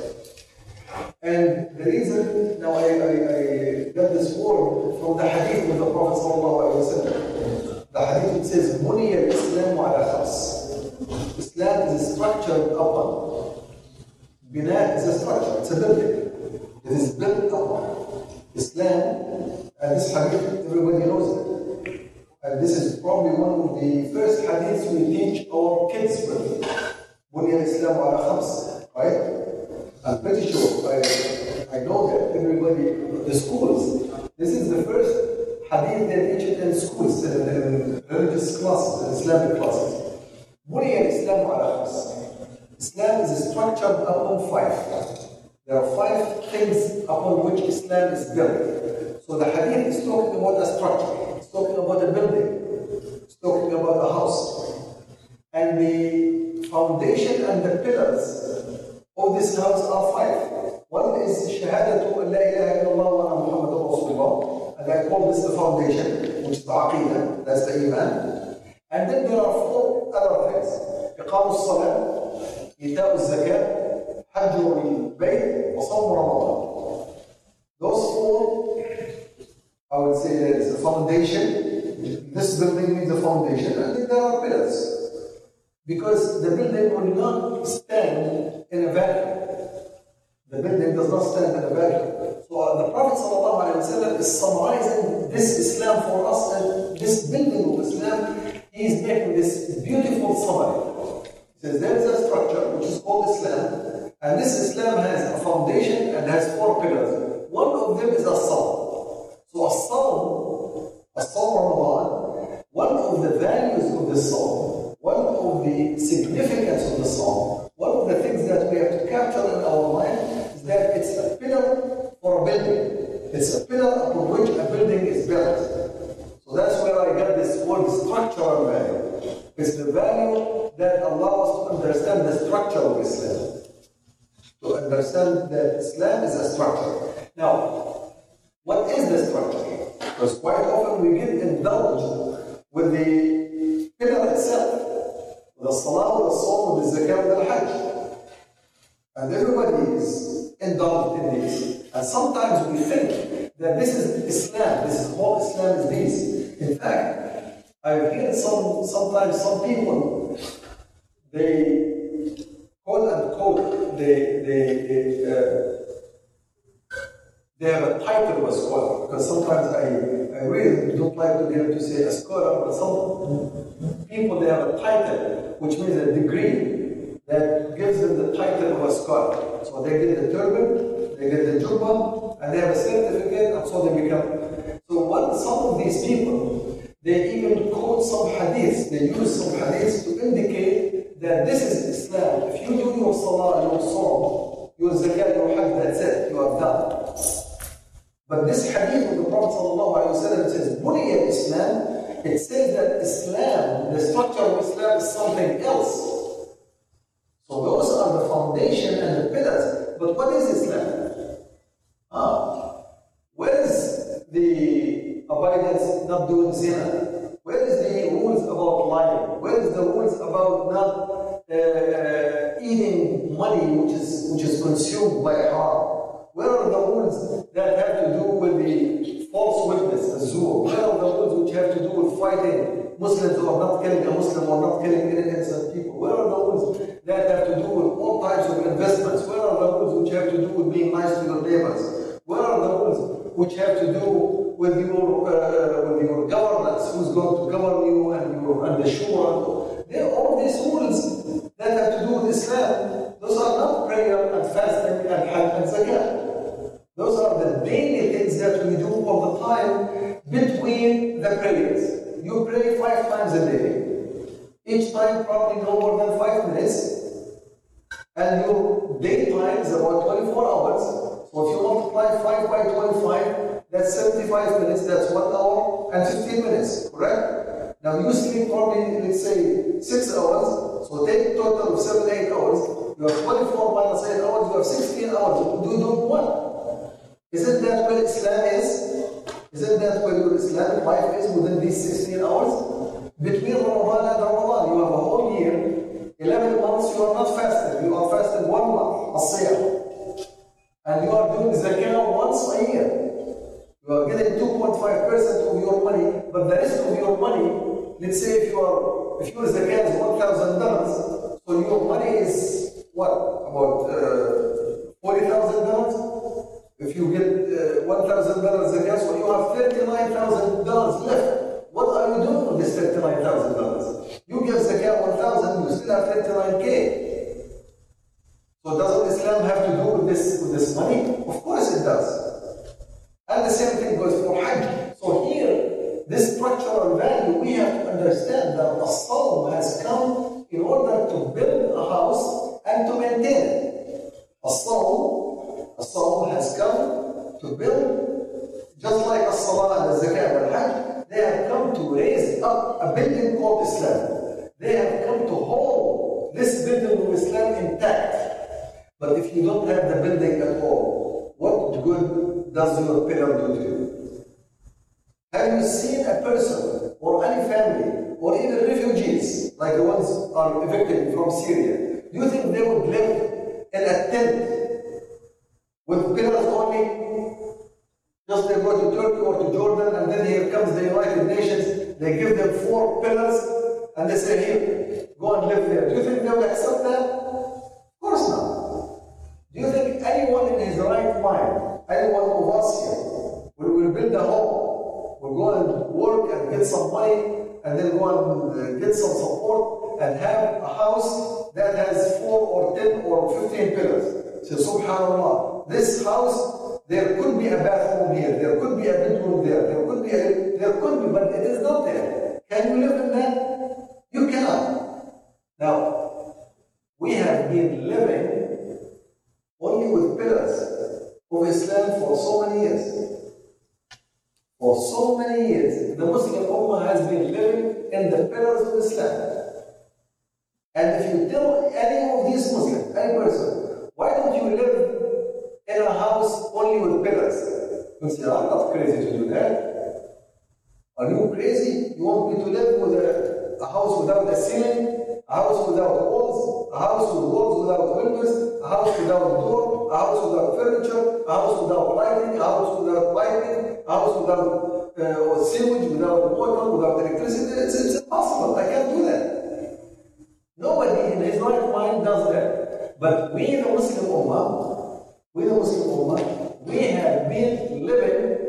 And the reason, now I got this word from the hadith of the Prophet ﷺ. The hadith says, بُنِيَ الْإِسْلَامُ عَلَى خَمْسٍ. Islam is structured upon. Bina is a structure, it's a building. It is built upon. Islam, and this hadith, everybody knows it. And this is probably one of the first hadiths we teach our kids with. بُنِيَ الْإِسْلَامُ عَلَى خَمْسٍ. Right? I'm pretty sure, I know that everybody, the schools, this is the first hadith they teach it in schools, in religious classes, in Islamic classes. بُنِيَ الْإِسْلَامُ عَلَى خَمْسٍ. Islam is structured upon 5. There are 5 things upon which Islam is built. So the hadith is talking about a structure, it's talking about a building, it's talking about a house. And the foundation and the pillars of this house are 5. One is Shahadatu an la ilaha illallah wa anna Muhammadan Rasulullah, and I call this the foundation, which is the Aqidah, that's the Iman. And then there are 4 other things. إقام الصلاة, إيتاء الزكاة, حج البيت, وصوم رمضان. Those 4, I would say there is a foundation. This building needs a foundation, and then there are pillars. Because because the building will not stand in a vacuum. The building does not stand in a vacuum. So the Prophet ﷺ is summarizing this Islam for us, and this building of Islam, he is making this beautiful summary. He says there is a structure which is called Islam, and this Islam has a foundation and has 4 pillars. One of them is as-Sawm. So as-Sawm Ramadan, one of the values of the Sawm, one of the significance of the Sawm, one of the things that we have to capture in our mind is that it's a pillar for a building. It's a pillar upon which a building is built. So that's where I got this word structural value. It's the value that allows us to understand the structure of Islam. To understand that Islam is a structure. Now, what is the structure? Because quite often we get indulged with the pillar itself. The Salah, the Sawm, the Zakat, the Hajj. And everybody is indulged in these. And sometimes we think that this is Islam, this is what Islam is this. In fact, I've heard sometimes some people, they quote unquote, they have a title of a scholar, because sometimes I really don't like to get to say a scholar, but some people, they have a title, which means a degree that gives them the title of a scholar. So they get the turban, they get the jubbah, and they have a certificate, and so they become. So some of these people, they even quote some hadiths, they use some hadiths to indicate that this is Islam. If you do your salah, your sawm, your zakat, your hajj, that's it, you have done. But this hadith of the Prophet ﷺ says, Buniyat Islam, it says that Islam, the structure of Islam is something else. So those are the foundation and the pillars. But what is Islam? Where is the abidance not doing zina? Where is the rules about lying? Where is the rules about not eating money which is consumed by haram? Where are the rules that have to do with the false witness, the zur? Where are the rules which have to do with fighting Muslims or not killing a Muslim or not killing innocent people? Where are the rules that have to do with all types of investments? Where are the rules which have to do with being nice to your neighbors? Where are the rules which have to do with your governance, who's going to govern you and the shura? There are all these rules that have to do with Islam. Those are not prayer and fasting and hajj and zakat. Those are the daily things that we do all the time between the prayers. You pray 5 times a day. Each time probably no more than 5 minutes. And your daytime is about 24 hours. So if you multiply 5 by 25, that's 75 minutes, that's 1 hour and 15 minutes, correct? Now you sleep probably, let's say, 6 hours. So take a total of 7, 8 hours. You have 24 minus 8 hours, you have 16 hours. Do what? Isn't that where Islam is? Isn't that where your Islamic life is within these 16 hours? Between Ramadan and Ramadan, you have a whole year, 11 months you are not fasting. You are fasting 1 month, as-siyam. And you are doing zakah once a year. You are getting 2.5% of your money, but the rest of your money, let's say if your zakah is $1,000, so your money is what? About $40,000? If you get $1,000 zakah, so you have $39,000 left. What are you doing with this $39,000? You give zakah 1,000, you still have 39K. So doesn't Islam have to do with this money? Of course it does. And the same thing goes for Hajj. So here, this structural value, we have to understand that as-Sawm has come in order to build a house and to maintain it. As-Sawm has come to build, just like as-Salah and the Zakat and Hajj, they have come to raise up a building called Islam. They have come to hold this building of Islam intact. But if you don't have the building at all, what good does your pillar do to you? Have you seen a person or any family or even refugees, like the ones are evicted from Syria, do you think they would live in a tent with pillars only? Just they go to Turkey or to Jordan, and then here comes the United Nations, they give them 4 pillars, and they say, here, go and live there. Do you think they will accept that? Of course not. Do you think anyone in his right mind, anyone of us here, will build a home, will go and work and get some money, and then go and get some support, and have a house that has 4 or 10 or 15 pillars? So subhanAllah, this house, there could be a bathroom here, there could be a bedroom there, there could be, but it is not there. Can you live in that? You cannot. Now, we have been living only with pillars of Islam for so many years. For so many years, the Muslim Ummah has been living in the pillars of Islam. And if you tell any of these Muslims, any person, why don't you live in a house only with pillars? You'll say, I'm not crazy to do that. Are you crazy? You want me to live with a house without a ceiling, a house without walls, a house with walls without windows, a house without a door, a house without furniture, a house without lighting, a house without piping, a house without sewage, without water, without electricity? It's impossible. I can't do that. Nobody in his right mind does that. But we, the Muslim Ummah, we have been living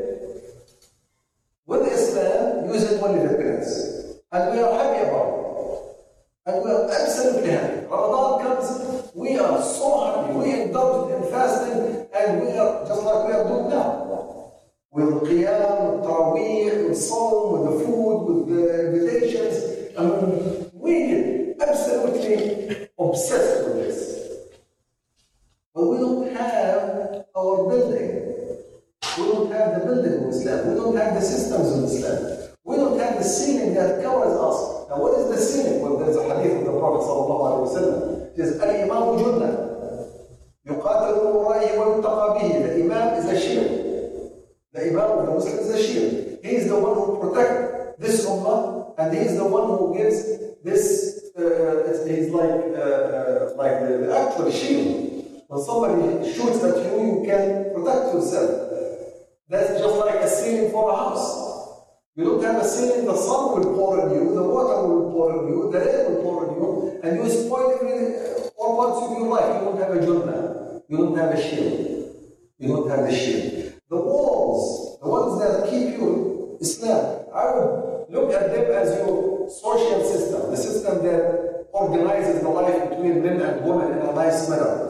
with Islam using only the pillars. And we are happy about it. And we are absolutely happy. Ramadan comes, we are so happy. We indulge in fasting, and we are just like we are doing now. With Qiyam, with Taraweeh, with Sawm, with the food, with the invitations. I mean, we get absolutely obsessed with this. But we don't have our building. We don't have the building of Islam. We don't have the systems of Islam. We don't have the ceiling that covers us. Now, what is the ceiling? Well, there's a hadith of the Prophet ﷺ. It is Al-Imam Junnah. يقاتل من ورائه ويتقى به. The Imam is a shield. The Imam of the Muslim is a shield. He is the one who protects this ummah, and he is the one who gives this. He's like the actual shield. When somebody shoots at you, you can protect yourself. That's just like a ceiling for a house. You don't have a ceiling, the sun will pour on you, the water will pour on you, the rain will pour on you, and you spoil all parts of your life. You don't have a Junnah. You don't have a shield. You don't have the shield. The walls, the ones that keep you Islam, I would look at them as your social system, the system that organizes the life between men and women in a nice manner.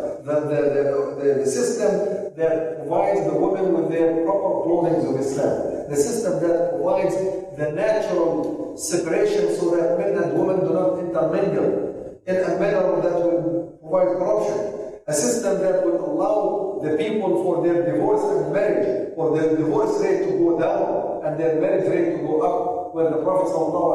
The system that provides the women with their proper clothing of Islam. The system that provides the natural separation so that men and women do not intermingle in a manner that will provide corruption. A system that will allow the people for their divorce and marriage, for their divorce rate to go down and their marriage rate to go up. When the Prophet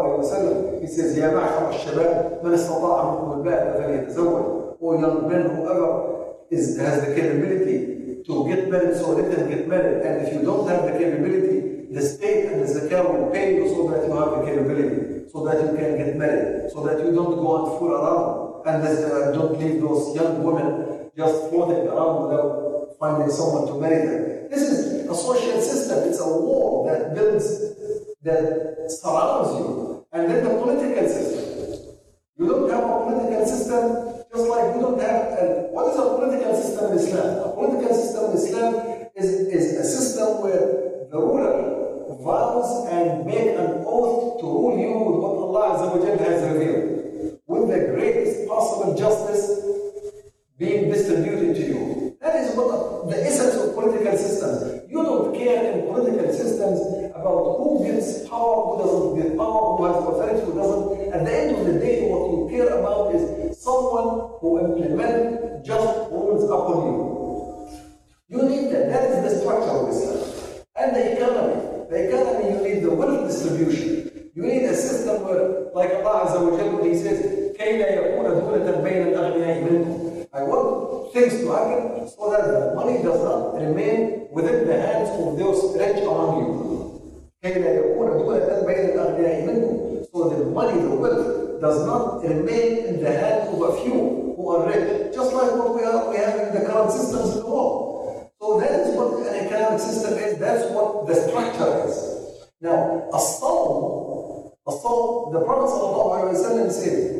ﷺ, he says, يَا مَعْشَرَ الشَّبَابِ مَنِ اسْتَطَاعَ مِنكُمُ الْبَاءَ فَلْيَتَزَوَّجْ. O young men, whoever has the capability to get married, so let them get married. And if you don't have the capability, the state and the zakah will pay you so that you have the capability, so that you can get married, so that you don't go and fool around and don't leave those young women just floating around without finding someone to marry them. This is a social system. It's a wall that builds, that surrounds you. And then the political system. You don't have a political system, just like you don't have what is a political system in Islam? A political system in Islam is a system where the ruler vows and make an oath to rule you with what Allah Azza wa Jalla has revealed, with the greatest possible justice being distributed to you. That is what the essence of political systems. You don't care in political systems about who gets power, who doesn't get power, who has authority, who doesn't. At the end of the day, what you care about is someone who implements just rules upon you. You need that. That is the structure of Islam. And the economy. The economy, you need the wealth distribution. You need a system where, like Allah Azza wa Jalla, He says, كَيْ لَا يَكُونَ دُولَةً بَيْنَ الْأَغْنِيَاءِ مِنْكُمْ. I want things to happen so that the money does not remain within the hands of those rich among you. كَيْ لَا يَكُونَ دُولَةً بَيْنَ الْأَغْنِيَاءِ مِنْكُمْ. So the money, the wealth, does not remain in the hands of a few who are rich, just like what we have in the current systems in the world. So that is what an economic system is. That's what the structure is. Now, the Prophet ﷺ said,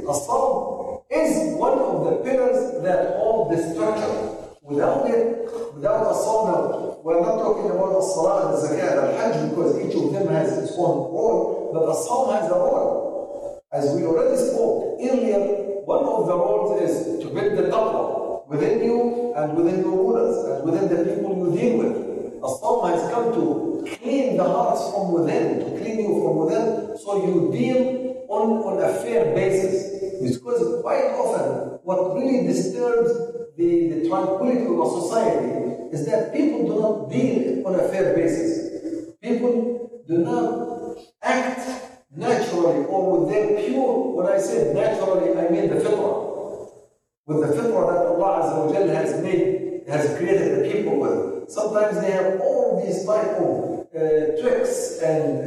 As-salam is one of the pillars that hold the structure. Without it, without as-salam, we're not talking about as-salah and the zakah and al-hajj because each of them has its own role, but as-salam has a role. As we already spoke earlier, one of the roles is to build the taqwa within you and within your rulers and within the people you deal with. As-salam has come to clean the hearts from within, to clean you from within, so you deal on a fair basis. Because quite often, what really disturbs the tranquility of a society is that people do not deal on a fair basis. People do not act naturally or with their pure, when I say naturally, I mean the fitrah. With the fitrah that Allah Azza wa Jalla has made, has created the people with. Sometimes they have all these type of tricks and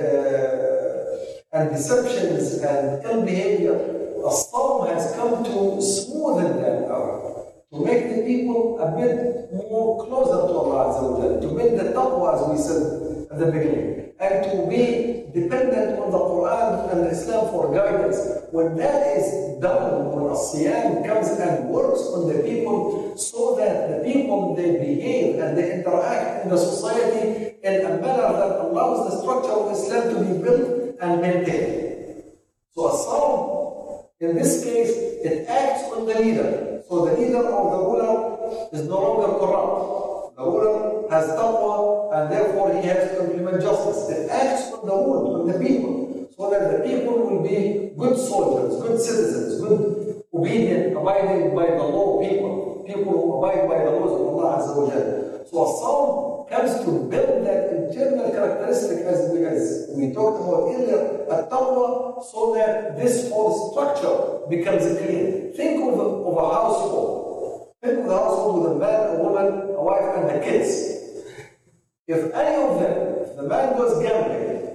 deceptions and ill behavior. As-salam has come to smoothen that out, to make the people a bit more closer to Allah Azza wa Jalla, to build the taqwa as we said at the beginning, and to be dependent on the Quran and Islam for guidance. When that is done, when as-siyam comes and works on the people so that the people, they behave and they interact in the society in a manner that allows the structure of Islam to be built and maintained. So as-salam, in this case, it acts on the leader. So the leader or the ruler is no longer corrupt. The ruler has taqwa and therefore he has to implement justice. It acts on the rule, on the people, so that the people will be good soldiers, good citizens, good obedient, abiding by the law people, people who abide by the laws of Allah Azza wa Jalla. So as-salam comes to build that internal characteristic as we talked about earlier, at-taqwa, so that this whole structure becomes clean. Think of a household. Think of the household with a man, a woman, a wife, and the kids. If any of them, if the man goes gambling,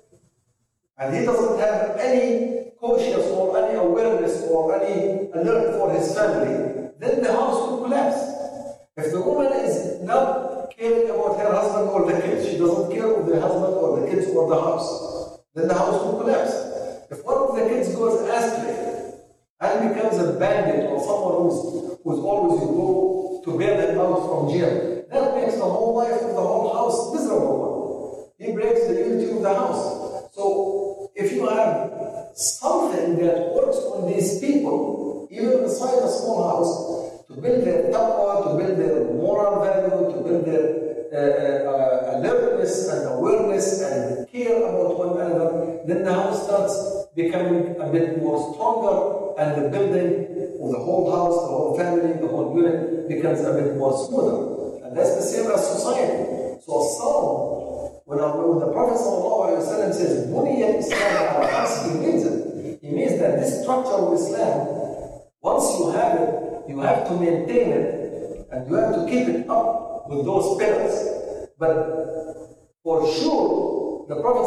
and he doesn't have any conscience or any awareness or any alert for his family, then the house will collapse. If the woman is not caring about her husband or the kids, she doesn't care of the husband or the kids or the house, then the house will collapse. If one of the kids goes astray and becomes a bandit or someone who's always go to bail him out from jail, that makes the whole life of the whole house miserable. He breaks the unity of the house. So if you have something that works on these people, even inside a small house, to build their taqwa, to build their moral value, to build their alertness and awareness and care about one another, then the house starts becoming a bit more stronger and the building of the whole house, the whole family, the whole unit becomes a bit more smoother. And that's the same as society. So as-salam, when the Prophet ﷺ says, Buniyya Islam ala khams, he means it. He means that this structure of Islam, once you have it, you have to maintain it and you have to keep it up with those pillars. But for sure, the Prophet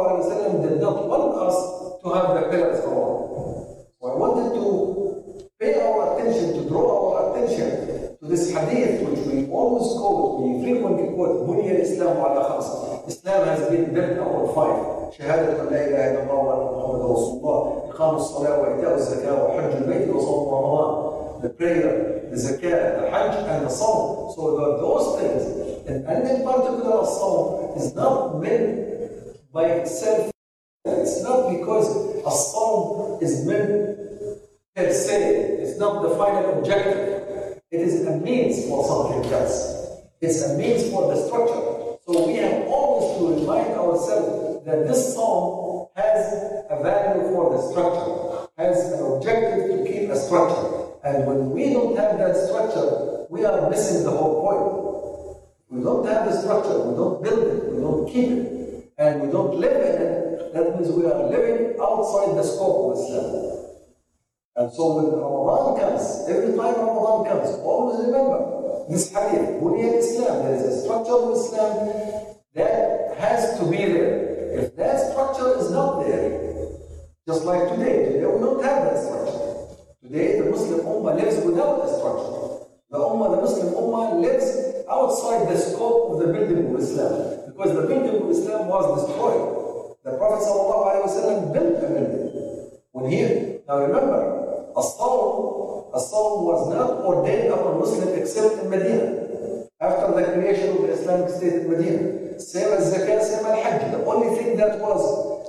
ﷺ did not want us to have the pillars wrong. So I wanted to pay our attention, to draw our attention to this hadith which we always quote, we frequently quote, Buniyya Islam ala khams. Islam has been built upon five. شهادة أن لا إله إلا الله وأن محمدا رسول الله, إقام الصلاة وإيتاء الزكاة وحج البيت وصوم رمضان. The prayer, the zakah, the hajj, and the saum. So those things, and in particular, the saum is not meant by itself. It's not because a saum is meant per se. It's not the final objective. It is a means for something else. It's a means for the structure. So we have always to remind ourselves that this saum has a value for the structure, has an objective to keep a structure. And when we don't have that structure, we are missing the whole point. We don't have the structure, we don't build it, we don't keep it, and we don't live in it. That means we are living outside the scope of Islam. And so when Ramadan comes, every time Ramadan comes, always remember this hadith, Buniyya Islam, there is a structure of Islam that has to be there. If that structure is not there, just like today we don't have that structure. Today, the Muslim Ummah lives without a structure. The Muslim Ummah lives outside the scope of the building of Islam. Because the building of Islam was destroyed. The Prophet ﷺ built a building. Now remember, As-Sawm was not ordained upon Muslim except in Medina. After the creation of the Islamic State in Medina. Same as Zakat, same as Hajj. The only thing that was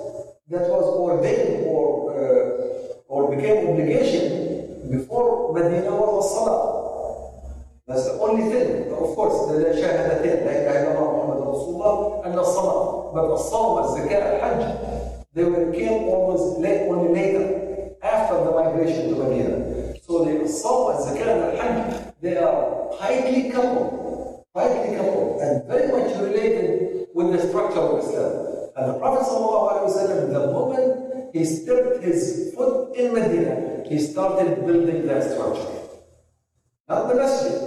ordained or became obligation before Medina was As-Salah. That's the only thing. Of course, the Shahadatain, La ilaha illallah Muhammad Rasulullah, and As-Salah. But As-Sawm, Zakat, Hajj, they came only later, after the migration to Medina. So the As-Sawm, Zakat, and Hajj, they are tightly coupled, and very much related with the structure of Islam. And the Prophet ﷺ, the moment he stepped his foot in Medina, he started building that structure. Not the masjid.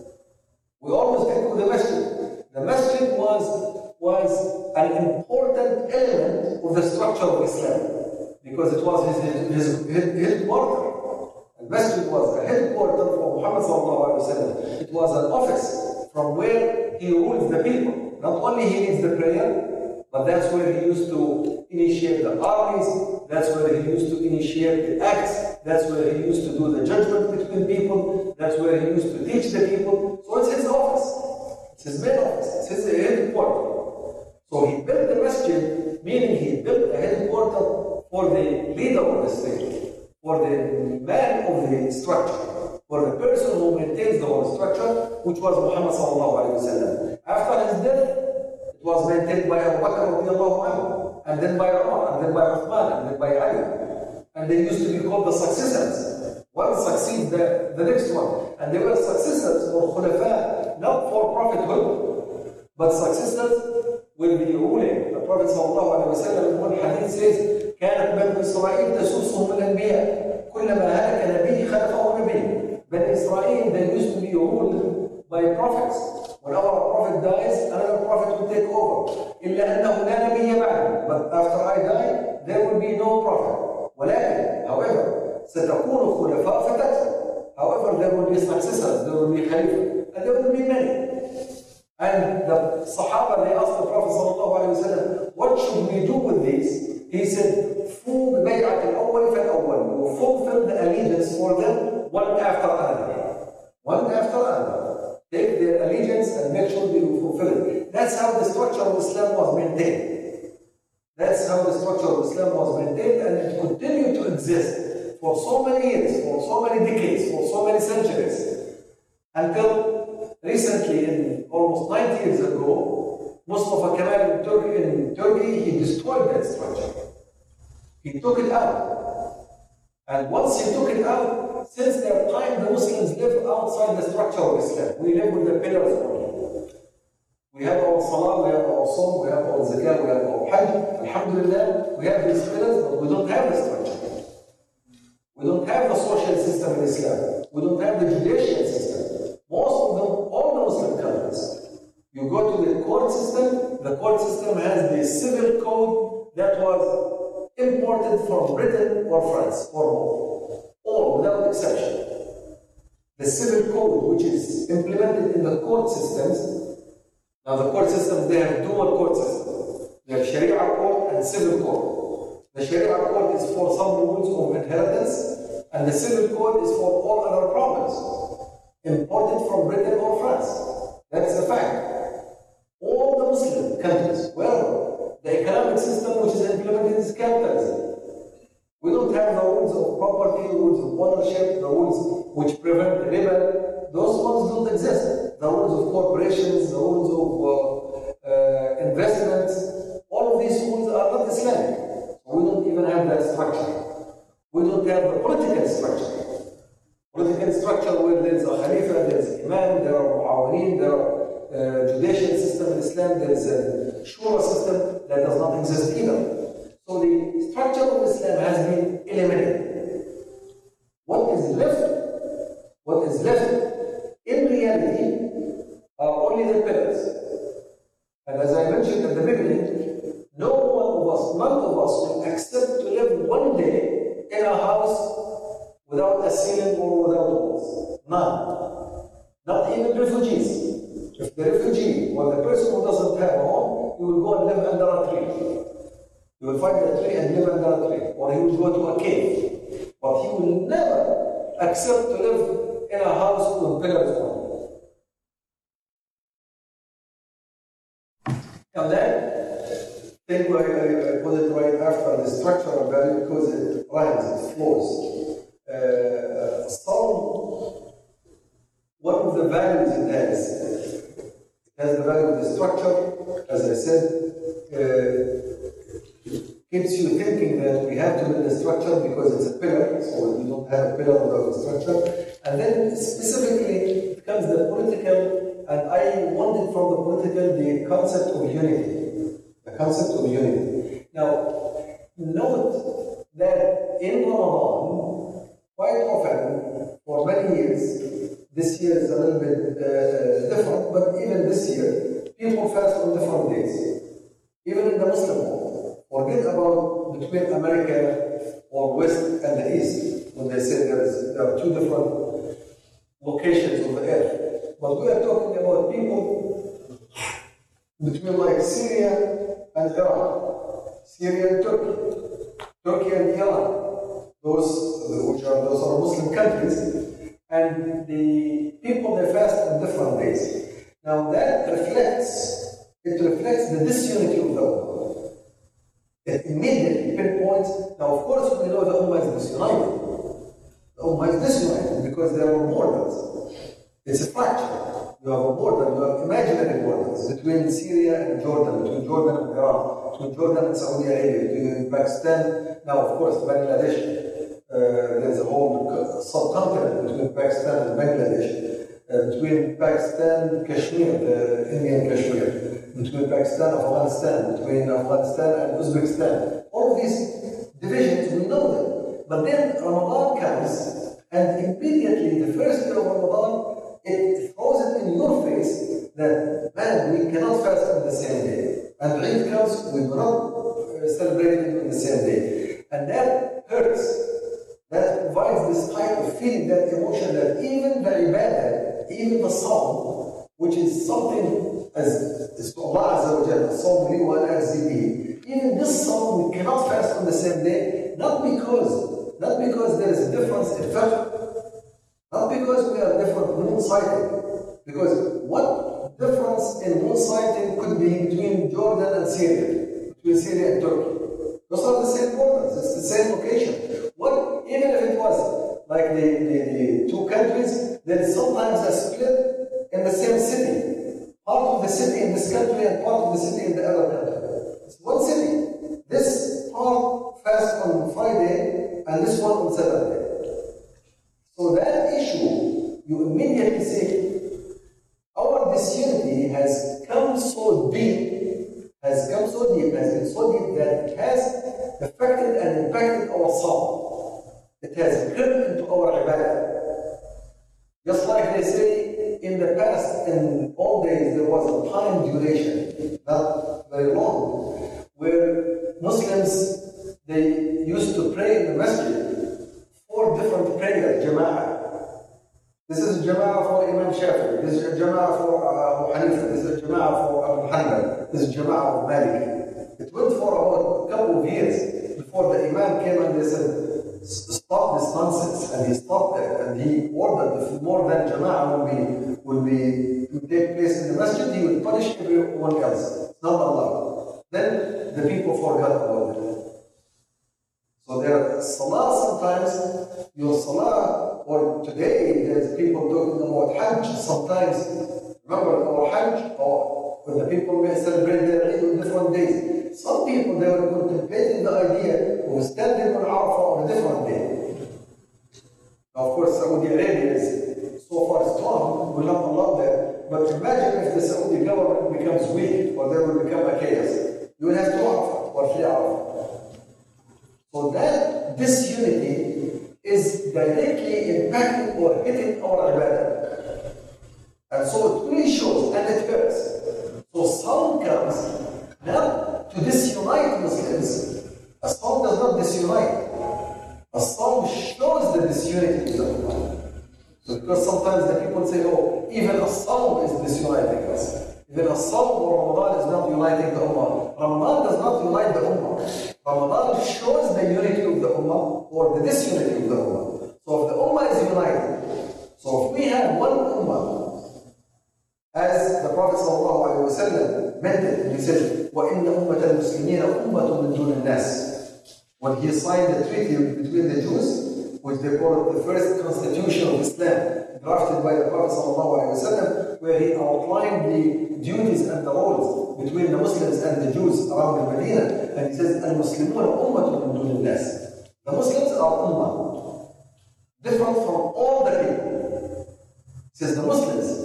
We always think of the masjid. The masjid was an important element of the structure of Islam because it was his headquarters. The masjid was a headquarters for Muhammad ﷺ. It was an office from where he rules the people. Not only he leads the prayer, but that's where he used to initiate the armies, that's where he used to initiate the acts, that's where he used to do the judgment between people, that's where he used to teach the people. So it's his office, it's his main office, it's his headquarters. So he built the masjid, meaning he built a headquarters for the leader of the state, for the man of the structure, for the person who maintains the whole structure, which was Muhammad ﷺ. After his death, it was maintained by Abu Bakr radiallahu anhu, and then by Umar, and then by Uthman, and then by Ali. And they used to be called the successors. One succeeds the next one. And they were successors or khulafa, not for prophethood, but successors will be ruling. The Prophet ﷺ in one hadith says, كانت بنو إسرائيل تسوسهم الأنبياء كلما هلك نبي خلفه نبي. Bani Israel, they used to be ruled by prophets. Whenever a prophet dies, another prophet will take over. إلا أنه لا نبي بعد. But after I die, there will be no prophet. ولكن, however, ستكون خلفاء فتكثر. However, there will be successors, there will be Khalifa, and there will be many. And the Sahaba, they asked the Prophet ﷺ, what should we do with these? He said, فوق بيعة الأول فالأول. We will fulfill the allegiance for them one after another. One after another. Take their allegiance and make sure they will fulfill it. That's how the structure of Islam was maintained. That's how the structure of Islam was maintained, and it continued to exist for so many years, for so many decades, for so many centuries. Until recently, in almost 90 years ago, Mustafa Kemal in Turkey, he destroyed that structure. He took it out. And once he took it out, since that time, the Muslims live outside the structure of Islam. We live with the pillars only. We have our Salah, we have our Sawm, we have our Zakat, we have our Hajj. Alhamdulillah, we have these pillars, but we don't have the structure. We don't have the social system in Islam. We don't have the judicial system. Most of them, all the Muslim countries, you go to the court system has the civil code that was imported from Britain or France or both. All, without exception. The civil code, which is implemented in the court systems, now the court systems, they have dual court systems. They have Sharia court and civil court. The Sharia court is for some rules of inheritance, and the civil code is for all other problems imported from Britain or France. That's a fact. All the Muslim countries, well, the economic system which is implemented is capitalism. We don't have the rules of property, rules of ownership, the rules which prevent riba. Those ones don't exist. The rules of corporations, the rules of investments, all of these rules are not Islamic. We don't even have that structure. We don't have the political structure. Political structure where there is a Khalifa, there is Imam, there are Mu'awirin, there are judicial system in Islam, there is a Shura system that does not exist either. So the structure of Islam has been eliminated. What is left in reality are only the pillars. And as I mentioned at the beginning, none of us will accept to live one day in a house without a ceiling or without walls. None. Not even refugees. If the refugee or the person who doesn't have a home, he will go and live under a tree. He will find a tree and live under a tree. Or he will go to a cave. but he will never accept to live in a house with pillars on it. And then, think I put it right after the structural value because it rhymes, it flows. Psalm, one of the values it has the value of the structure, as I said, keeps you thinking that we have to build a structure because it's a pillar, so you don't have a pillar without a structure. And then specifically it comes the political, and I wanted from the political the concept of unity. The concept of unity. Now, note that in Ramadan, quite often, for many years, this year is a little bit different, but even this year, people fast on different days. Even in the Muslim world. Forget about between America or West and the East, when they say there are two different locations of the earth. But we are talking about people between like Syria and Iran, Syria and Turkey, Turkey and Iran. Those are Muslim countries. And the people, they fast on different days. Now that reflects the disunity of the Ummah. It immediately pinpoints, now of course we know the Ummah is disunited. The Ummah is disunited because there are borders. It's a fracture. You have a border, you have imaginary borders between Syria and Jordan, between Jordan and Iran, between Jordan and Saudi Arabia, between Pakistan, now of course Bangladesh. There's a whole subcontinent between Pakistan and Bangladesh, between Pakistan and Kashmir, the Indian Kashmir, between Pakistan and Afghanistan, between Afghanistan and Uzbekistan. All of these divisions, we know them. But then Ramadan comes, and immediately the first day of Ramadan, it throws it in your face that, man, we cannot fast on the same day. And Eid comes, we do not celebrate it on the same day. And that hurts. That provides this type of feeling, that emotion, that even the ibadah, even the psalm, which is something as to Allah Azza wa Jalla, Psalm li wa al-Zibi, even this psalm we cannot fast on the same day, not because there is a difference in fiqh, not because we are different moon sighting, because what difference in moon sighting could be between Jordan and Syria, between Syria and Turkey? Those are the same borders, it's the same location. What, even if it was like the two countries, there is sometimes a split in the same city. Part of the city in this country and part of the city in the other country. It's one city. This part fasts on Friday and this one on Saturday. So that issue, you immediately see, our disunity has come so deep, has been so deep that it has affected and impacted our soul. It has crept into our ibadah. Just like they say, in the past, in old days, there was a time duration, not very long, where Muslims, they used to pray in the masjid 4 different prayers, jama'ah. This is a jama'ah for Imam Shafi'i, this is a jama'ah for Abu Hanifa, this is a jama'ah for Abu Hanbal, this is a jama'ah of Maliki. It went for about a couple of years before the Imam came and they said, stop this nonsense, and he stopped it, and he ordered if more than jama'ah will take place in the masjid, he would punish everyone else. It's not allowed. Then the people forgot about it. So there are salah sometimes, your salah, or today there's people talking about Hajj sometimes. Remember our Hajj, or when the people may celebrate their Eid on different days. Some people, they were contemplating the idea of standing on Arafah on a different day. Now, of course, Saudi Arabia is so far strong, will not allow that. But imagine if the Saudi government becomes weak, or there will become a chaos. You will have 2 Arafah or 3 Arafah. So that disunity is directly impacting or hitting our ibadah. And so it really shows, and it hurts. So sound comes not to disunite Muslims. A song does not disunite. A song shows the disunity of the Ummah. So because sometimes the people say, oh, even a song is disuniting us. Even a song or Ramadan is not uniting the Ummah. Ramadan does not unite the Ummah. Ramadan shows the unity of the Ummah or the disunity of the Ummah. So if the Ummah is united, so if we have one Ummah, as the Prophet ﷺ meant it, and he said, وَإِنَّ أُمَّةَ الْمُسْلِمِينَ أُمَّةٌ مِنْ دُونِ النَّاسِ. When he signed the treaty between the Jews, which they call it the first constitution of Islam, drafted by the Prophet ﷺ, where he outlined the duties and the roles between the Muslims and the Jews around the Medina, and he says, الْمُسْلِمُونَ أُمَّةٌ مِنْ دُونِ النَّاسِ. The Muslims are Ummah, different from all the people. He says the Muslims,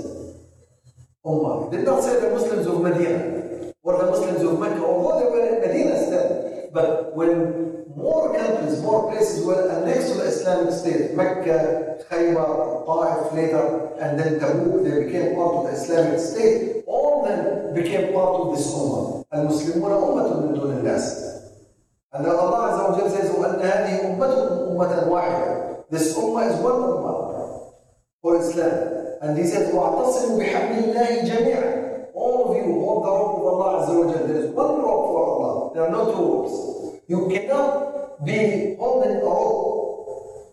Ummah. He did not say the Muslims of Medina or the Muslims of Mecca, although they were in Medina still. But when more countries, more places were annexed to the Islamic State, Mecca, Khaybar, Ta'if later, and then Tabuk, they became part of the Islamic State. All of them became part of this Ummah. Al-Muslimuna ummatun min dun al-nas. And then Allah Azza wa Jalla says, وَأَنَّ هَذِهِ أُمَّتُكُمْ أُمَّةً وَاحِدًا. This Ummah is one Ummah for Islam. And he said, وَاعْتَصِمُوا بِحَبْلِ اللَّهِ جَمِيعًا. All of you hold the rope of Allah Azza wa Jalla. There is one rope for Allah. There are no two ropes. You cannot be holding a rope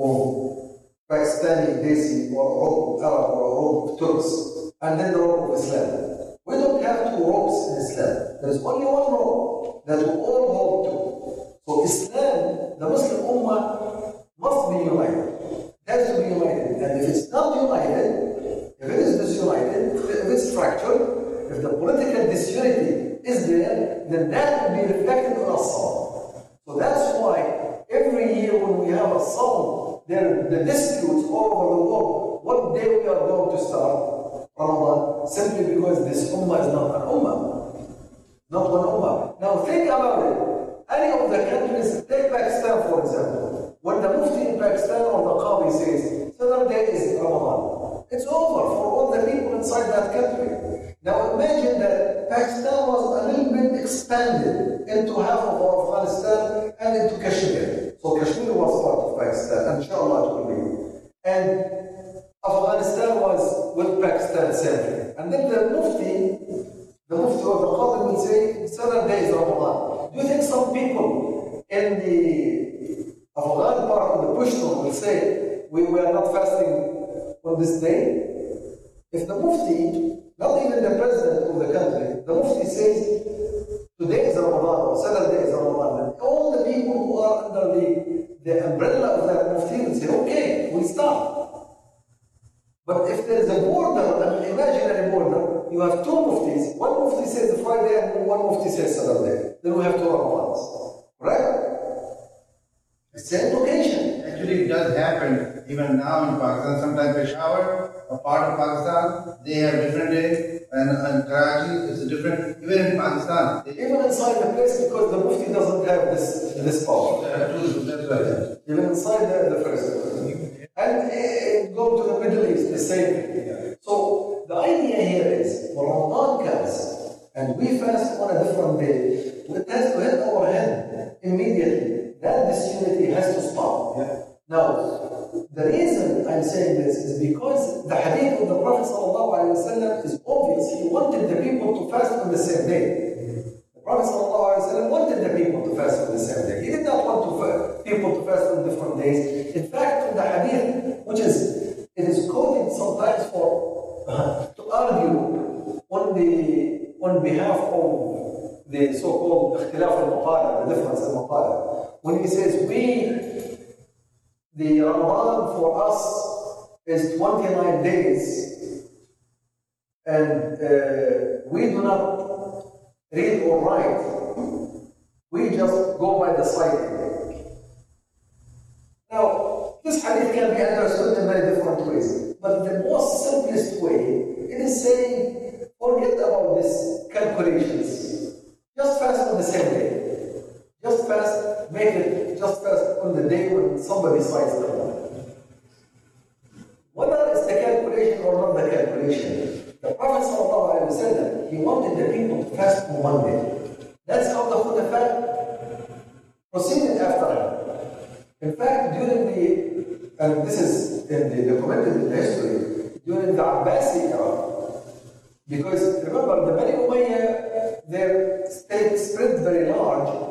of Pakistani, Desi, or a rope of Arab, or a rope of Turks, and then the rope of Islam. We don't have two ropes in Islam. There is only one rope that we all hold to. So Islam, the Muslim Ummah, must be united. It has to be united. And if it's not united, if it is disunited, if it's fractured, if the political disunity is there, then that will be reflected on us all. So that's why every year when we have a song, there are the disputes all over the world, what day we are going to start Ramadan, simply because this Ummah is not an Ummah. Not one Ummah. Now think about it. Any of the countries, take Pakistan for example. When the Mufti in Pakistan or the Qadi says, Saturday is Ramadan, it's over for all the people inside that country. Now imagine that Pakistan was a little bit expanded into half of Afghanistan and into Kashmir. So Kashmir was part of Pakistan, and inshallah it will be. And Afghanistan was with Pakistan separately. And then the Mufti or the Qadi will say, Saturday is Ramadan. Do you think some people in the Afghan part of the Pushtun will say, we are not fasting on this day? If the Mufti, not even the president of the country, the Mufti says, today is Ramadan or Saturday is Ramadan, then all the people who are under the umbrella of that Mufti will say, okay, we start. But if there is a border, an imaginary border, you have two Muftis. One Mufti says Friday and one Mufti says Saturday. Then we have two Ramadans. Right? Same location. Actually, it does happen even now in Pakistan. Sometimes Peshawar, a part of Pakistan, they have different days, and Karachi is a different. Even in Pakistan, even inside the place, because the Mufti doesn't have this power. That's right. Even inside the first. And go to the Middle East, the same thing. So the idea here is when Ramadan comes and we fast on a different day, it has to hit our head immediately. That disunity has to stop. Yeah. Now, the reason I'm saying this is because the hadith of the Prophet ﷺ is obvious. He wanted the people to fast on the same day. The Prophet ﷺ wanted the people to fast on the same day. He did not want people to fast on different days. In fact, in the hadith, which is, it is quoted sometimes for to argue on behalf of the so-called ikhtilaf al-maqala, the difference in maqala. When he says, the Ramadan for us is 29 days, and we do not read or write, we just go by the sight. Now, this hadith can be understood in many different ways, but the most simplest way, it is saying, forget about these calculations. Just fast on the same day. Just fast, just fast on the day when somebody sights the moon. Whether it's the calculation or not the calculation, the Prophet ﷺ, he wanted the people to fast on one day. That's how the Khulafa proceeded after him. In fact, and this is documented in history, during the Abbasi era, because remember, the Bani Umayyah, their state spread very large,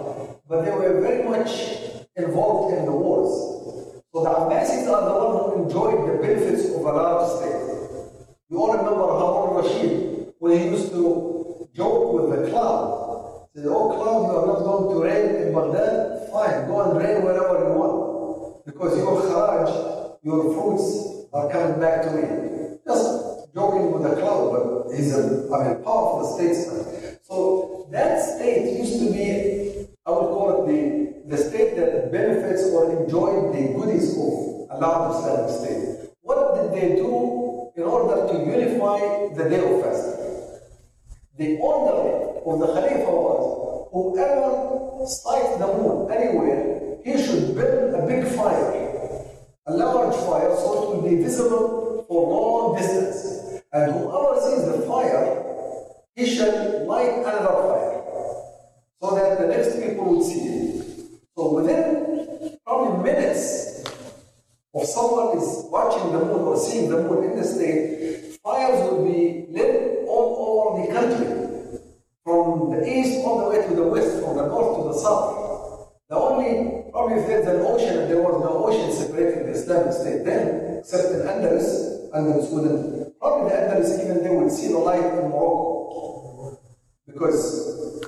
but they were very much involved in the wars. So the Abbasids are the ones who enjoyed the benefits of a large state. You all remember Harun al-Rashid, when he used to joke with the cloud. He said, oh cloud, you are not going to rain in Baghdad? Fine, go and rain wherever you want. Because your kharaj, your fruits are coming back to me. Just joking with the cloud, but he's a powerful statesman. So that state used to be, I would call it the state that benefits or enjoyed the goodies of a large Islamic state. What did they do in order to unify the day of fasting? The order of the Khalifa was, whoever sights the moon anywhere, he should build a big fire, a large fire, so it will be visible for long distance. And whoever sees the fire, he shall light another fire, so that the next people would see it. So within probably minutes of someone is watching the moon or seeing the moon in the state, fires will be lit all over the country, from the east all the way to the west, from the north to the south. The only, probably if there's an ocean, and there was no ocean separating the Islamic State then, except in Andalus, Andalus wouldn't, probably the Andalus even they would see the light in Morocco, because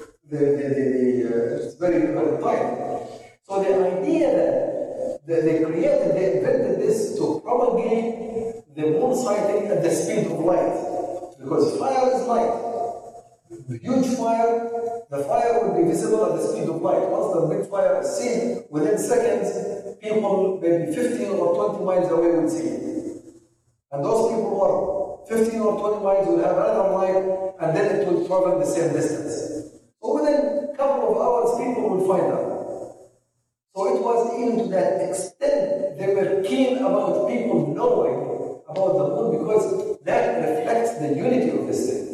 it's very, very tight. So the idea that they created, they invented this to propagate the moon sighting at the speed of light, because fire is light. The huge fire, the fire will be visible at the speed of light. Once the big fire is seen, within seconds, people maybe 15 or 20 miles away will see it. And those people who are 15 or 20 miles will have another light, and then it will travel the same distance. So within a couple of hours, people will find out. So it was even to that extent they were keen about people knowing about the moon, because that reflects the unity of the state.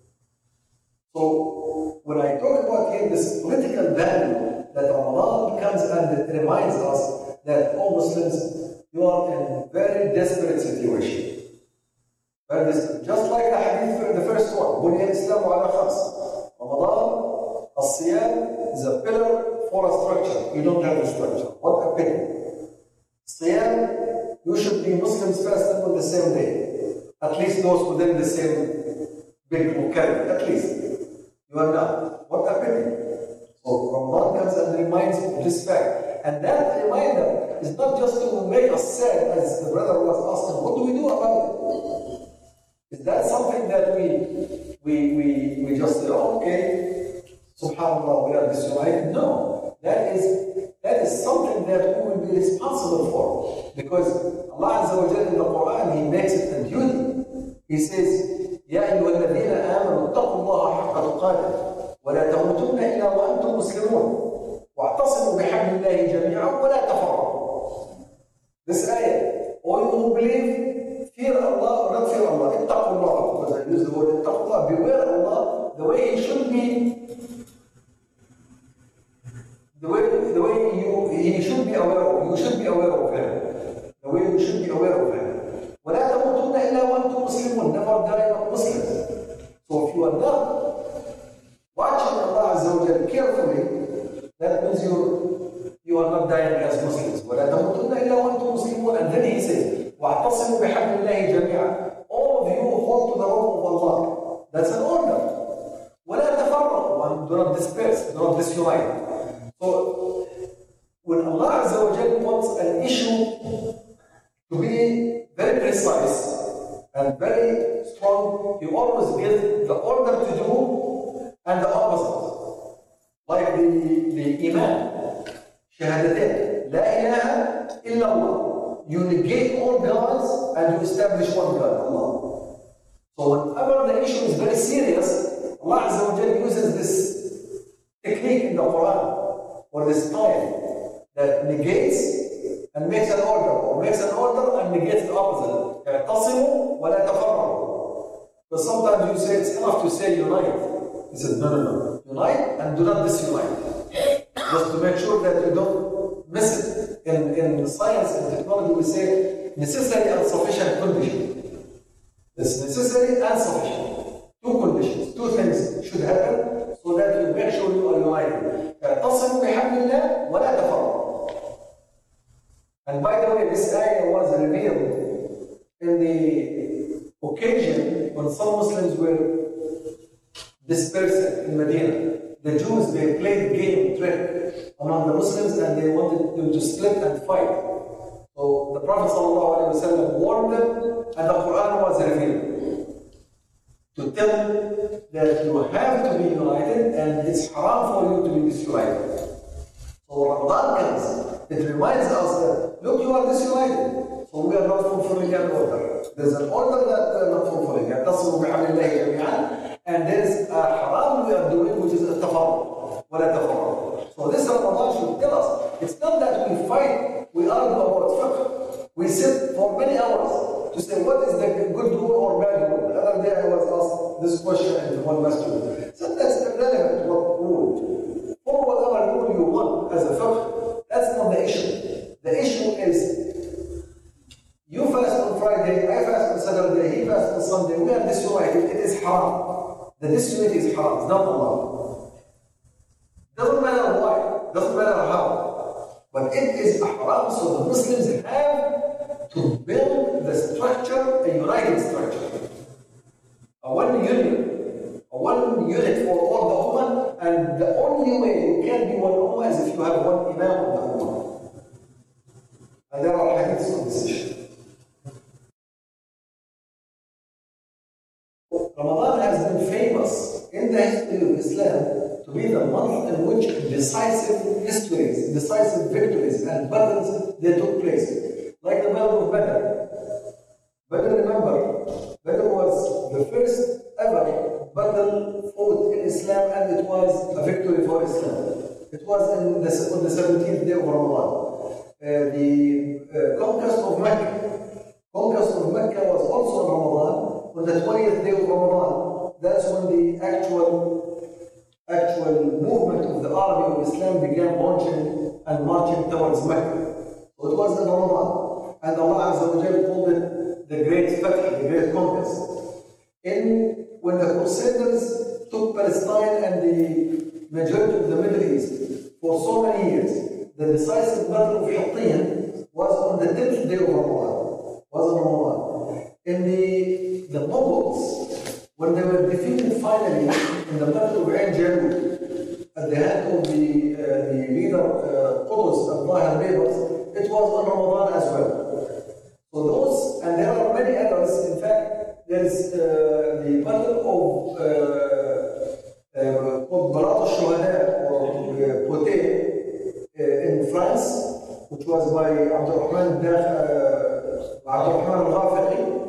So when I talk about here this political value that Ramadan comes and it reminds us that all Muslims, you are in a very desperate situation. Just like the hadith, the first one, Bunya al-Islam ala khams. Ramadan, al-Siyam is a pillar for a structure. You don't have a structure. What a pity. Siyam, you should be Muslims fasting on the same day. At least those within the same big locality, at least. You are not. What a pity. So Ramadan comes and reminds of this fact. And that reminder is not just to make us sad, as the brother was asking, what do we do about it? Is that something that we just say, oh, okay, subhanAllah, we are disunited? No. That is something that we will be responsible for. Because Allah Azza wa Jalla in the Quran, He makes it a duty. He says, يا أيها الذين آمنوا اتقوا الله حق تقاته ولا تموتن إلا وأنتم مسلمون واعتصموا بحبل الله جميعا ولا تفرقوا. This ayah, all you who believe, fear Allah or not fear Allah, اتقوا الله, because I use the word اتقوا Allah, beware Allah the way He should be, the way He should be aware of, you should be aware of Him, the way you should be aware of Him. ولا تموتن إلا وأنتم مسلمون, never die not Muslims. So if you are not watching Allah Azza wa Jalla carefully, that means you are not dying as Muslims. ولا تموتن إلا وأنتم مسلمون. And then He says, واعتصموا بحبل الله جميعا. All of you hold to the rope of Allah. That's an order. ولا تفرقوا, do not disperse, do not disunite. So when Allah Azza wa Jalla wants an issue to be very precise and very strong, He always gives the order to do and the opposite. Like the Iman, Shahadatain, La ilaha illallah. You negate all gods and you establish one God, Allah. So whenever the issue is very serious, Allah Azza wa Jalla uses this technique in the Quran, or this style that negates and makes an order, or makes an order and negates the opposite. اعتصموا ولا تفرقوا. But sometimes you say it's enough to say unite. He says no. Unite and do not disunite. Just to make sure that you don't miss it. In science and technology we say necessary and sufficient condition. It's necessary and sufficient. Two conditions, two things should happen so that you make sure you are united. اعتصموا بحبل when some Muslims were dispersed in Medina, the Jews, they played game trick among the Muslims and they wanted them to split and fight. So the Prophet ﷺ warned them and the Quran was revealed to tell them that you have to be united and it's haram for you to be disunited. So Ramadan comes, it reminds us that, look, you are disunited. So we are not fulfilling an order. There's an order that we are not fulfilling. And there's a haram we are doing, which is a tafarruq. So this Ramadan should tell us, it's not that we fight, we argue about fiqh. We sit for many hours to say what is the good rule or bad rule. The other day I was asked this question in one masjid. So that's irrelevant what rule. For whatever rule you want as a fiqh, that's not the issue. The issue is you fast on Friday, I fast on Saturday, he fasts on Sunday, we are disunited, it is haram. The disunity is haram, it's not Allah. Doesn't matter why, doesn't matter how, but it is a haram, so the Muslims have to build the structure, a united structure. A one unit for all the ummah, and the only way you can be one ummah is if you have one imam of the ummah. And there are hadiths on this issue. Ramadan has been famous in the history of Islam to be the month in which decisive victories and battles they took place. Like the Battle of Badr. Badr, remember, Badr was the first ever battle fought in Islam and it was a victory for Islam. It was on the 17th day of Ramadan. The conquest of Mecca was also in Ramadan. On the 20th day of Ramadan, that's when the actual movement of the army of Islam began launching and marching towards Mecca. So it was in Ramadan. And Allah Azza wa Jalla called it the Great Fath, the Great Conquest. When the Crusaders took Palestine and the majority of the Middle East for so many years, the decisive battle of Hattin was on the 10th day of Ramadan. In the Mongols, when they were defeated finally in the battle of Ain Jalut, at the hand of the leader Qutuz Abdullah al-Baybars, it was on Ramadan as well. So those, and there are many others. In fact, there is the battle of called Barat al-Shuhada or Poitiers in France, which was by Abdurrahman al-Ghafiqi.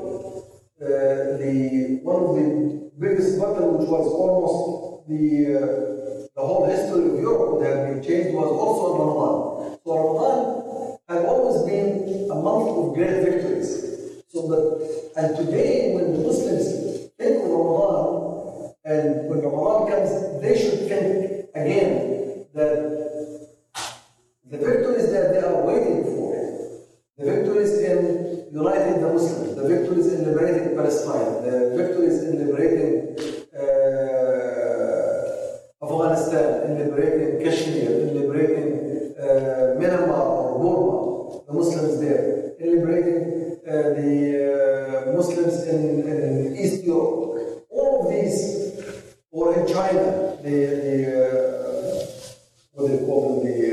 One of the biggest battle, which was almost the whole history of Europe would have been changed, was also in Ramadan. So Ramadan had always been a month of great victories. And today, when the Muslims think of Ramadan, and when Ramadan comes, they should think again that the victories that they are waiting for, the victories in uniting the Muslims, the victories in liberating Palestine, the victories in liberating Afghanistan, in liberating Kashmir, in liberating Myanmar or Burma, the Muslims there, in liberating the Muslims in East Europe, all of these, or in China, what do they call them,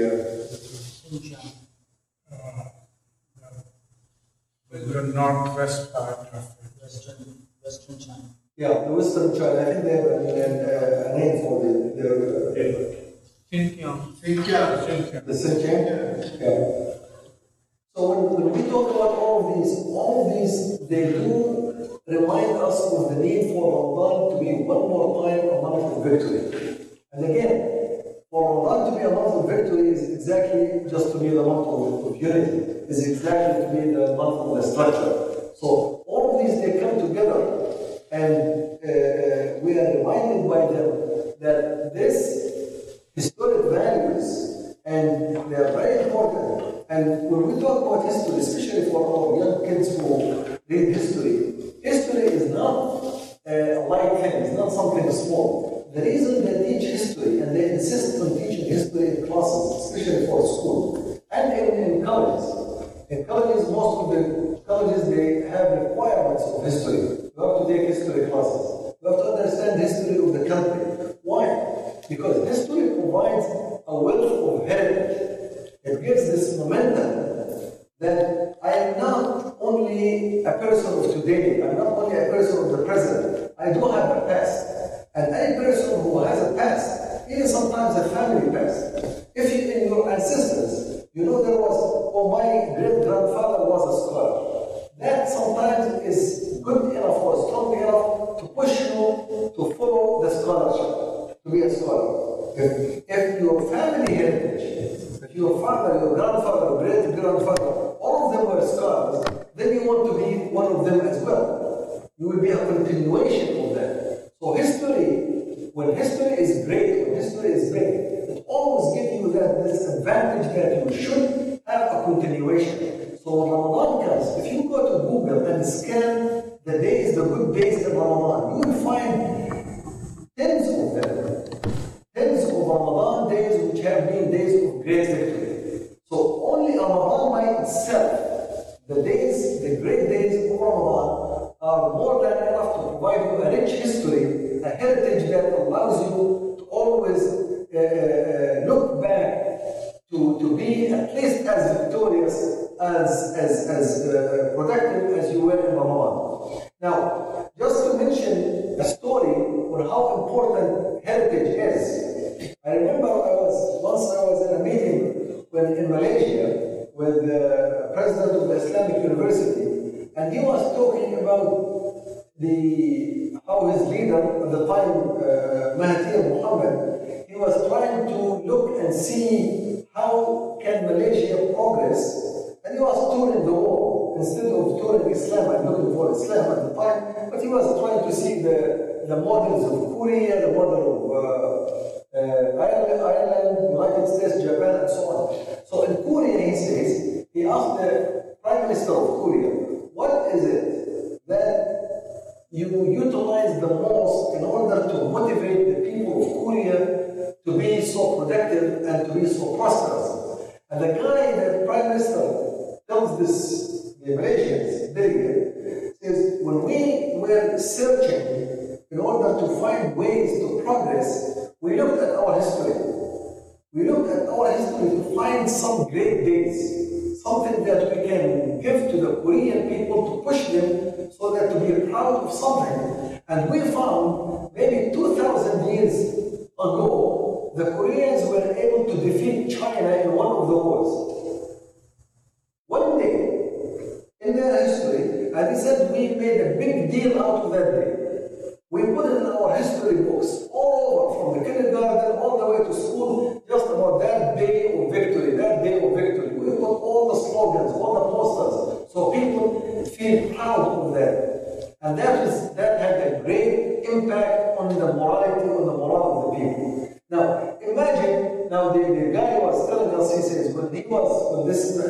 the northwest part of Western China. Yeah, the Western China. I think they have a name for the Xinjiang. The Xinjiang? Yeah. So when we talk about all of these, they do remind us of the need for Ramadan to be one more time a month of victory. And again, for Ramadan to be a month of victory is exactly just to be the month of unity, is exactly to be the month of the structure. So all of these, they come together, and we are reminded by them that this historic values, and they are very important. And when we talk about history, especially for our young kids who read history is not a light thing, it's not something small. The reason they teach history, and they insist on teaching history in classes, especially for school, and in colleges. In colleges, most of the colleges, they have requirements of history. You have to take history history classes. We have to understand the history of the country. Why? Because history provides a wealth of heritage. It gives this momentum that I am not only a person of today, I'm not only a person of the present, I do have a past. And any person who has a past, even sometimes a family past, if you in your ancestors, you know there was, oh, my great-grandfather was a scholar. That sometimes is good enough or strong enough to push you to follow the scholarship, to be a scholar. If your family heritage, if your father, your grandfather, great-grandfather, all of them were scholars, then you want to be one of them as well. You will be a continuation of that. So history, when history is great, when history is big, it always gives you that this advantage that you should have a continuation. So when Ramadan comes, if you go to Google and scan the days, the good days in Ramadan, you will find tens of them. Tens of Ramadan days which have been days of great victory. So only Ramadan by itself, the days, the great days of Ramadan are more than enough to provide you a rich history, a heritage that allows you to always look back to be at least as victorious, as productive as you were in Ramadan. Now, just to mention a story on how important heritage is. I remember once I was in a meeting in Malaysia with the president of the Islamic University, and he was talking about how his leader at the time, Mahathir Mohamad, he was trying to look and see how can Malaysia progress, and he was touring the world instead of touring Islam and looking for Islam at the time, but he was trying to see the models of Korea, the model of Ireland, United States, Japan, and so on. So in Korea, he says, he asked the Prime Minister of Korea, what is it that you utilize the most in order to motivate the people of Korea to be so productive and to be so prosperous? And the guy, the Prime Minister, tells the Malaysians delegate, says, when we were searching in order to find ways to progress, we looked at our history. We looked at our history to find some great days, something that we can give to the Korean people to push them so that to be proud of something. And we found maybe 2,000 years ago, the Koreans were able to defeat China in one of the wars. One day in their history, and he said we made a big deal out of that day. We put it in our history books all over, from the kindergarten all the way to school, just about that day of victory, that day of victory. We put all the slogans, all the posters, so people feel proud of that. And that had a great impact on the morality, on the morale of the people. Now, imagine, the guy was telling us, he says, when this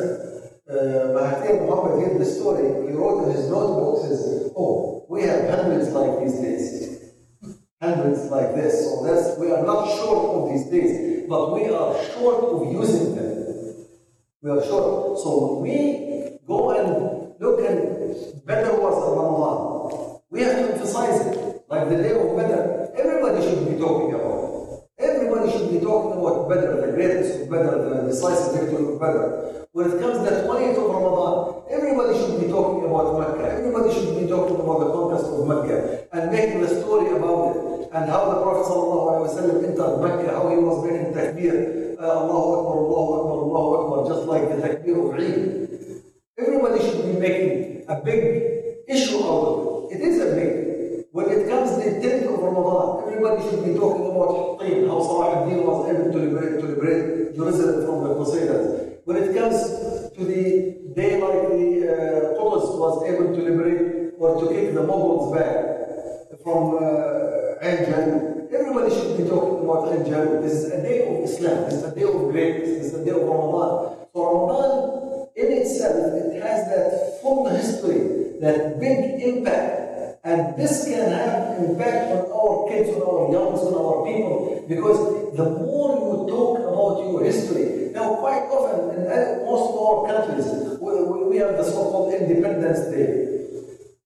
Mahathir Mohamad heard the story, he wrote in his notebook, says, oh, we have hundreds like these days. Hundreds like this. So we are not short of these days, but we are short of using them. We are short. So when we go and look at Badr was in Ramadan, we have to emphasize it. Like the day of Badr, everybody should be talking about it. Everybody should be talking about Badr, the greatness of Badr, the decisive victory of Badr. When it comes to the 20th of Ramadan, everybody should be talking about Mecca. Everybody should be talking about the conquest of Mecca and making the story about it and how the Prophet ﷺ entered Mecca, how he was making takbir, Allahu Akbar, Allahu Akbar, Allahu Akbar, just like the takbir of Eid. Everybody should be making a big issue out of it. It is a big. When it comes to the 10th of Ramadan, everybody should be talking about Hattin, how Salah ad-Din was able to liberate Jerusalem from the Crusaders. When it comes to the day like the Qudus was able to liberate or to kick the Mughals back from Ain Jalut, everybody should be talking about Ain Jalut. This is a day of Islam, this is a day of greatness, this is a day of Ramadan. So Ramadan in itself, it has that full history, that big impact. And this can have impact on our kids, on our youngs, on our people, because the more you talk about your history, now quite often in most of our countries, we have the so-called Independence Day.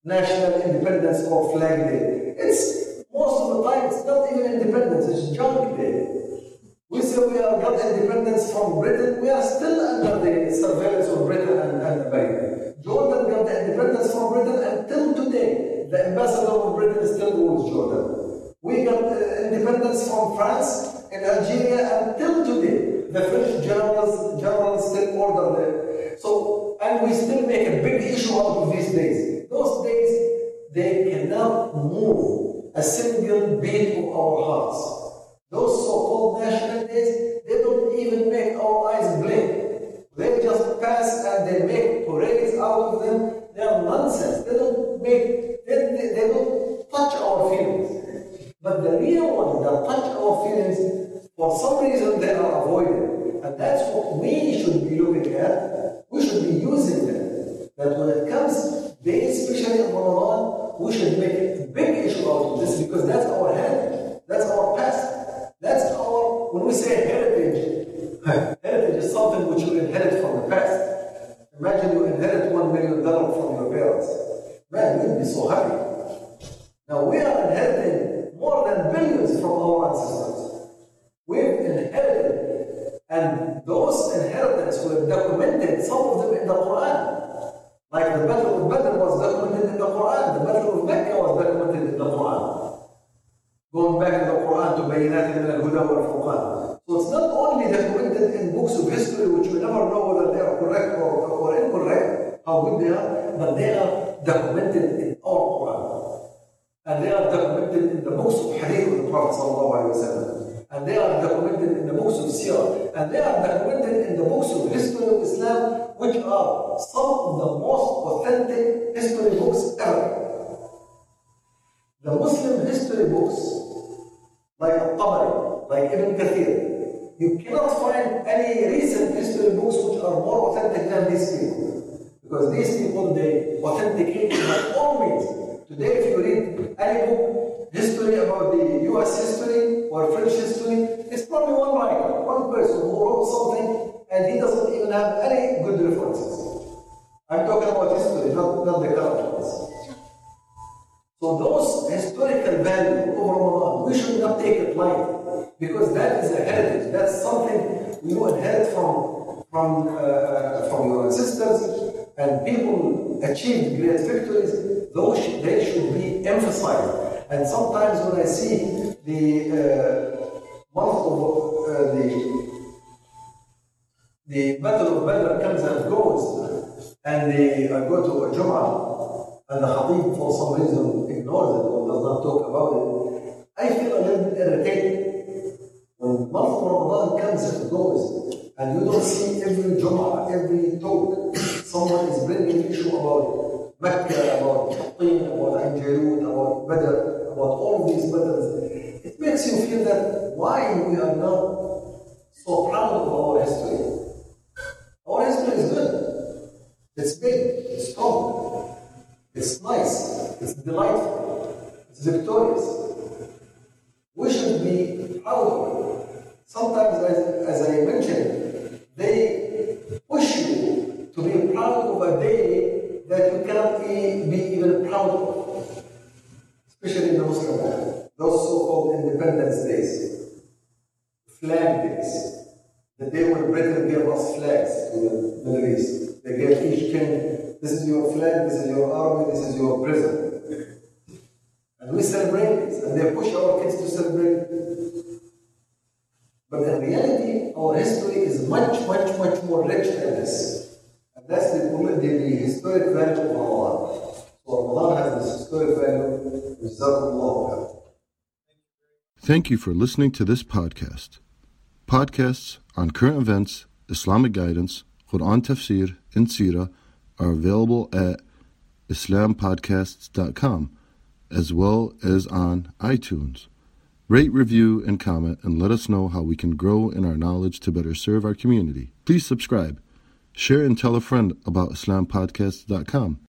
national independence or flag day. It's most of the time it's not even independence, it's junk day. We say we are got independence from Britain, we are still under the surveillance of Britain and America. Jordan got the independence from Britain until today. The ambassador of Britain still rules Jordan. We got independence from France and Algeria until today. The French generals still order them. So, and we still make a big issue out of these days. Those days, they cannot move a single beat of our hearts. Those so-called national days, they don't even make our eyes blink. They just pass and they make parades out of them. They are nonsense. They don't touch our feelings. But the real ones that touch our feelings, for some reason they are avoided. And that's what we should be looking at. We should be using them. That when it comes days, especially in Ramadan, we should make a big issue out of this because that's our heritage. That's our past. That's our, when we say heritage, heritage is something which you inherit from the past. Imagine you inherit $1 million from your parents. Man, you'd be so happy. Now we are inheriting more than billions from our ancestors. We've inherited, and those inheritance were documented, some of them in the Quran. Like the Battle of Badr was documented in the Quran, the Battle of Mecca was documented in the Quran. Going back to the Quran to Bayinat min al-Huda wal-Furqan. So it's not only documented in books of history which we never know whether they are correct or incorrect, how good they are, but they are documented in our Quran. And they are documented in the books of Hadith of the Prophet ﷺ. And they are documented in the books of Sirah. And they are documented in the books of history of Islam, which are some of the most authentic history books ever. The Muslim history books, like Al-Tabari, like Ibn Kathir, you cannot find any recent history books which are more authentic than these people. Because these people, they authenticate by all means. Today, if you read any book, history about the US history or French history, it's probably one writer, one person who wrote something and he doesn't even have any good references. I'm talking about history, not the current ones. So those historical value of Ramadan, we should not take it lightly because that is a heritage. That's something you inherit from your ancestors, and people achieved great victories. They should be emphasized. And sometimes when I see the month of the Battle of Badr comes and goes, and I go to a Jum'ah, and the Khatib for some reason ignores it or does not talk about it, I feel a little bit irritated. When the month of Ramadan comes and goes, and you don't see every Jum'ah, every talk, someone is bringing an issue about Mecca, about Hattin, about Ain Jalut, about Badr, about all of these battles. It makes you feel that why we are not so proud of our history. Our history is good. It's big, it's strong. It's nice, it's delightful, it's victorious. We should be proud of it. Sometimes, as I mentioned, they push you to be proud of a day that you cannot be even proud of, especially in the Muslim world. Those so-called independence days, flag days, the day when Britain gave us flags to the Middle East. They gave each king, this is your flag, this is your army, this is your prison. And we celebrate this, and they push our kids to celebrate it. But in reality, our history is much, much, much more rich than this. And that's the historic value of Ramadan. So Ramadan has this historic value, Jazakumullah. Thank you for listening to this podcast. Podcasts on current events, Islamic guidance, Quran tafsir, and Seerah are available at islampodcasts.com as well as on iTunes. Rate, review, and comment, and let us know how we can grow in our knowledge to better serve our community. Please subscribe, share, and tell a friend about islampodcasts.com.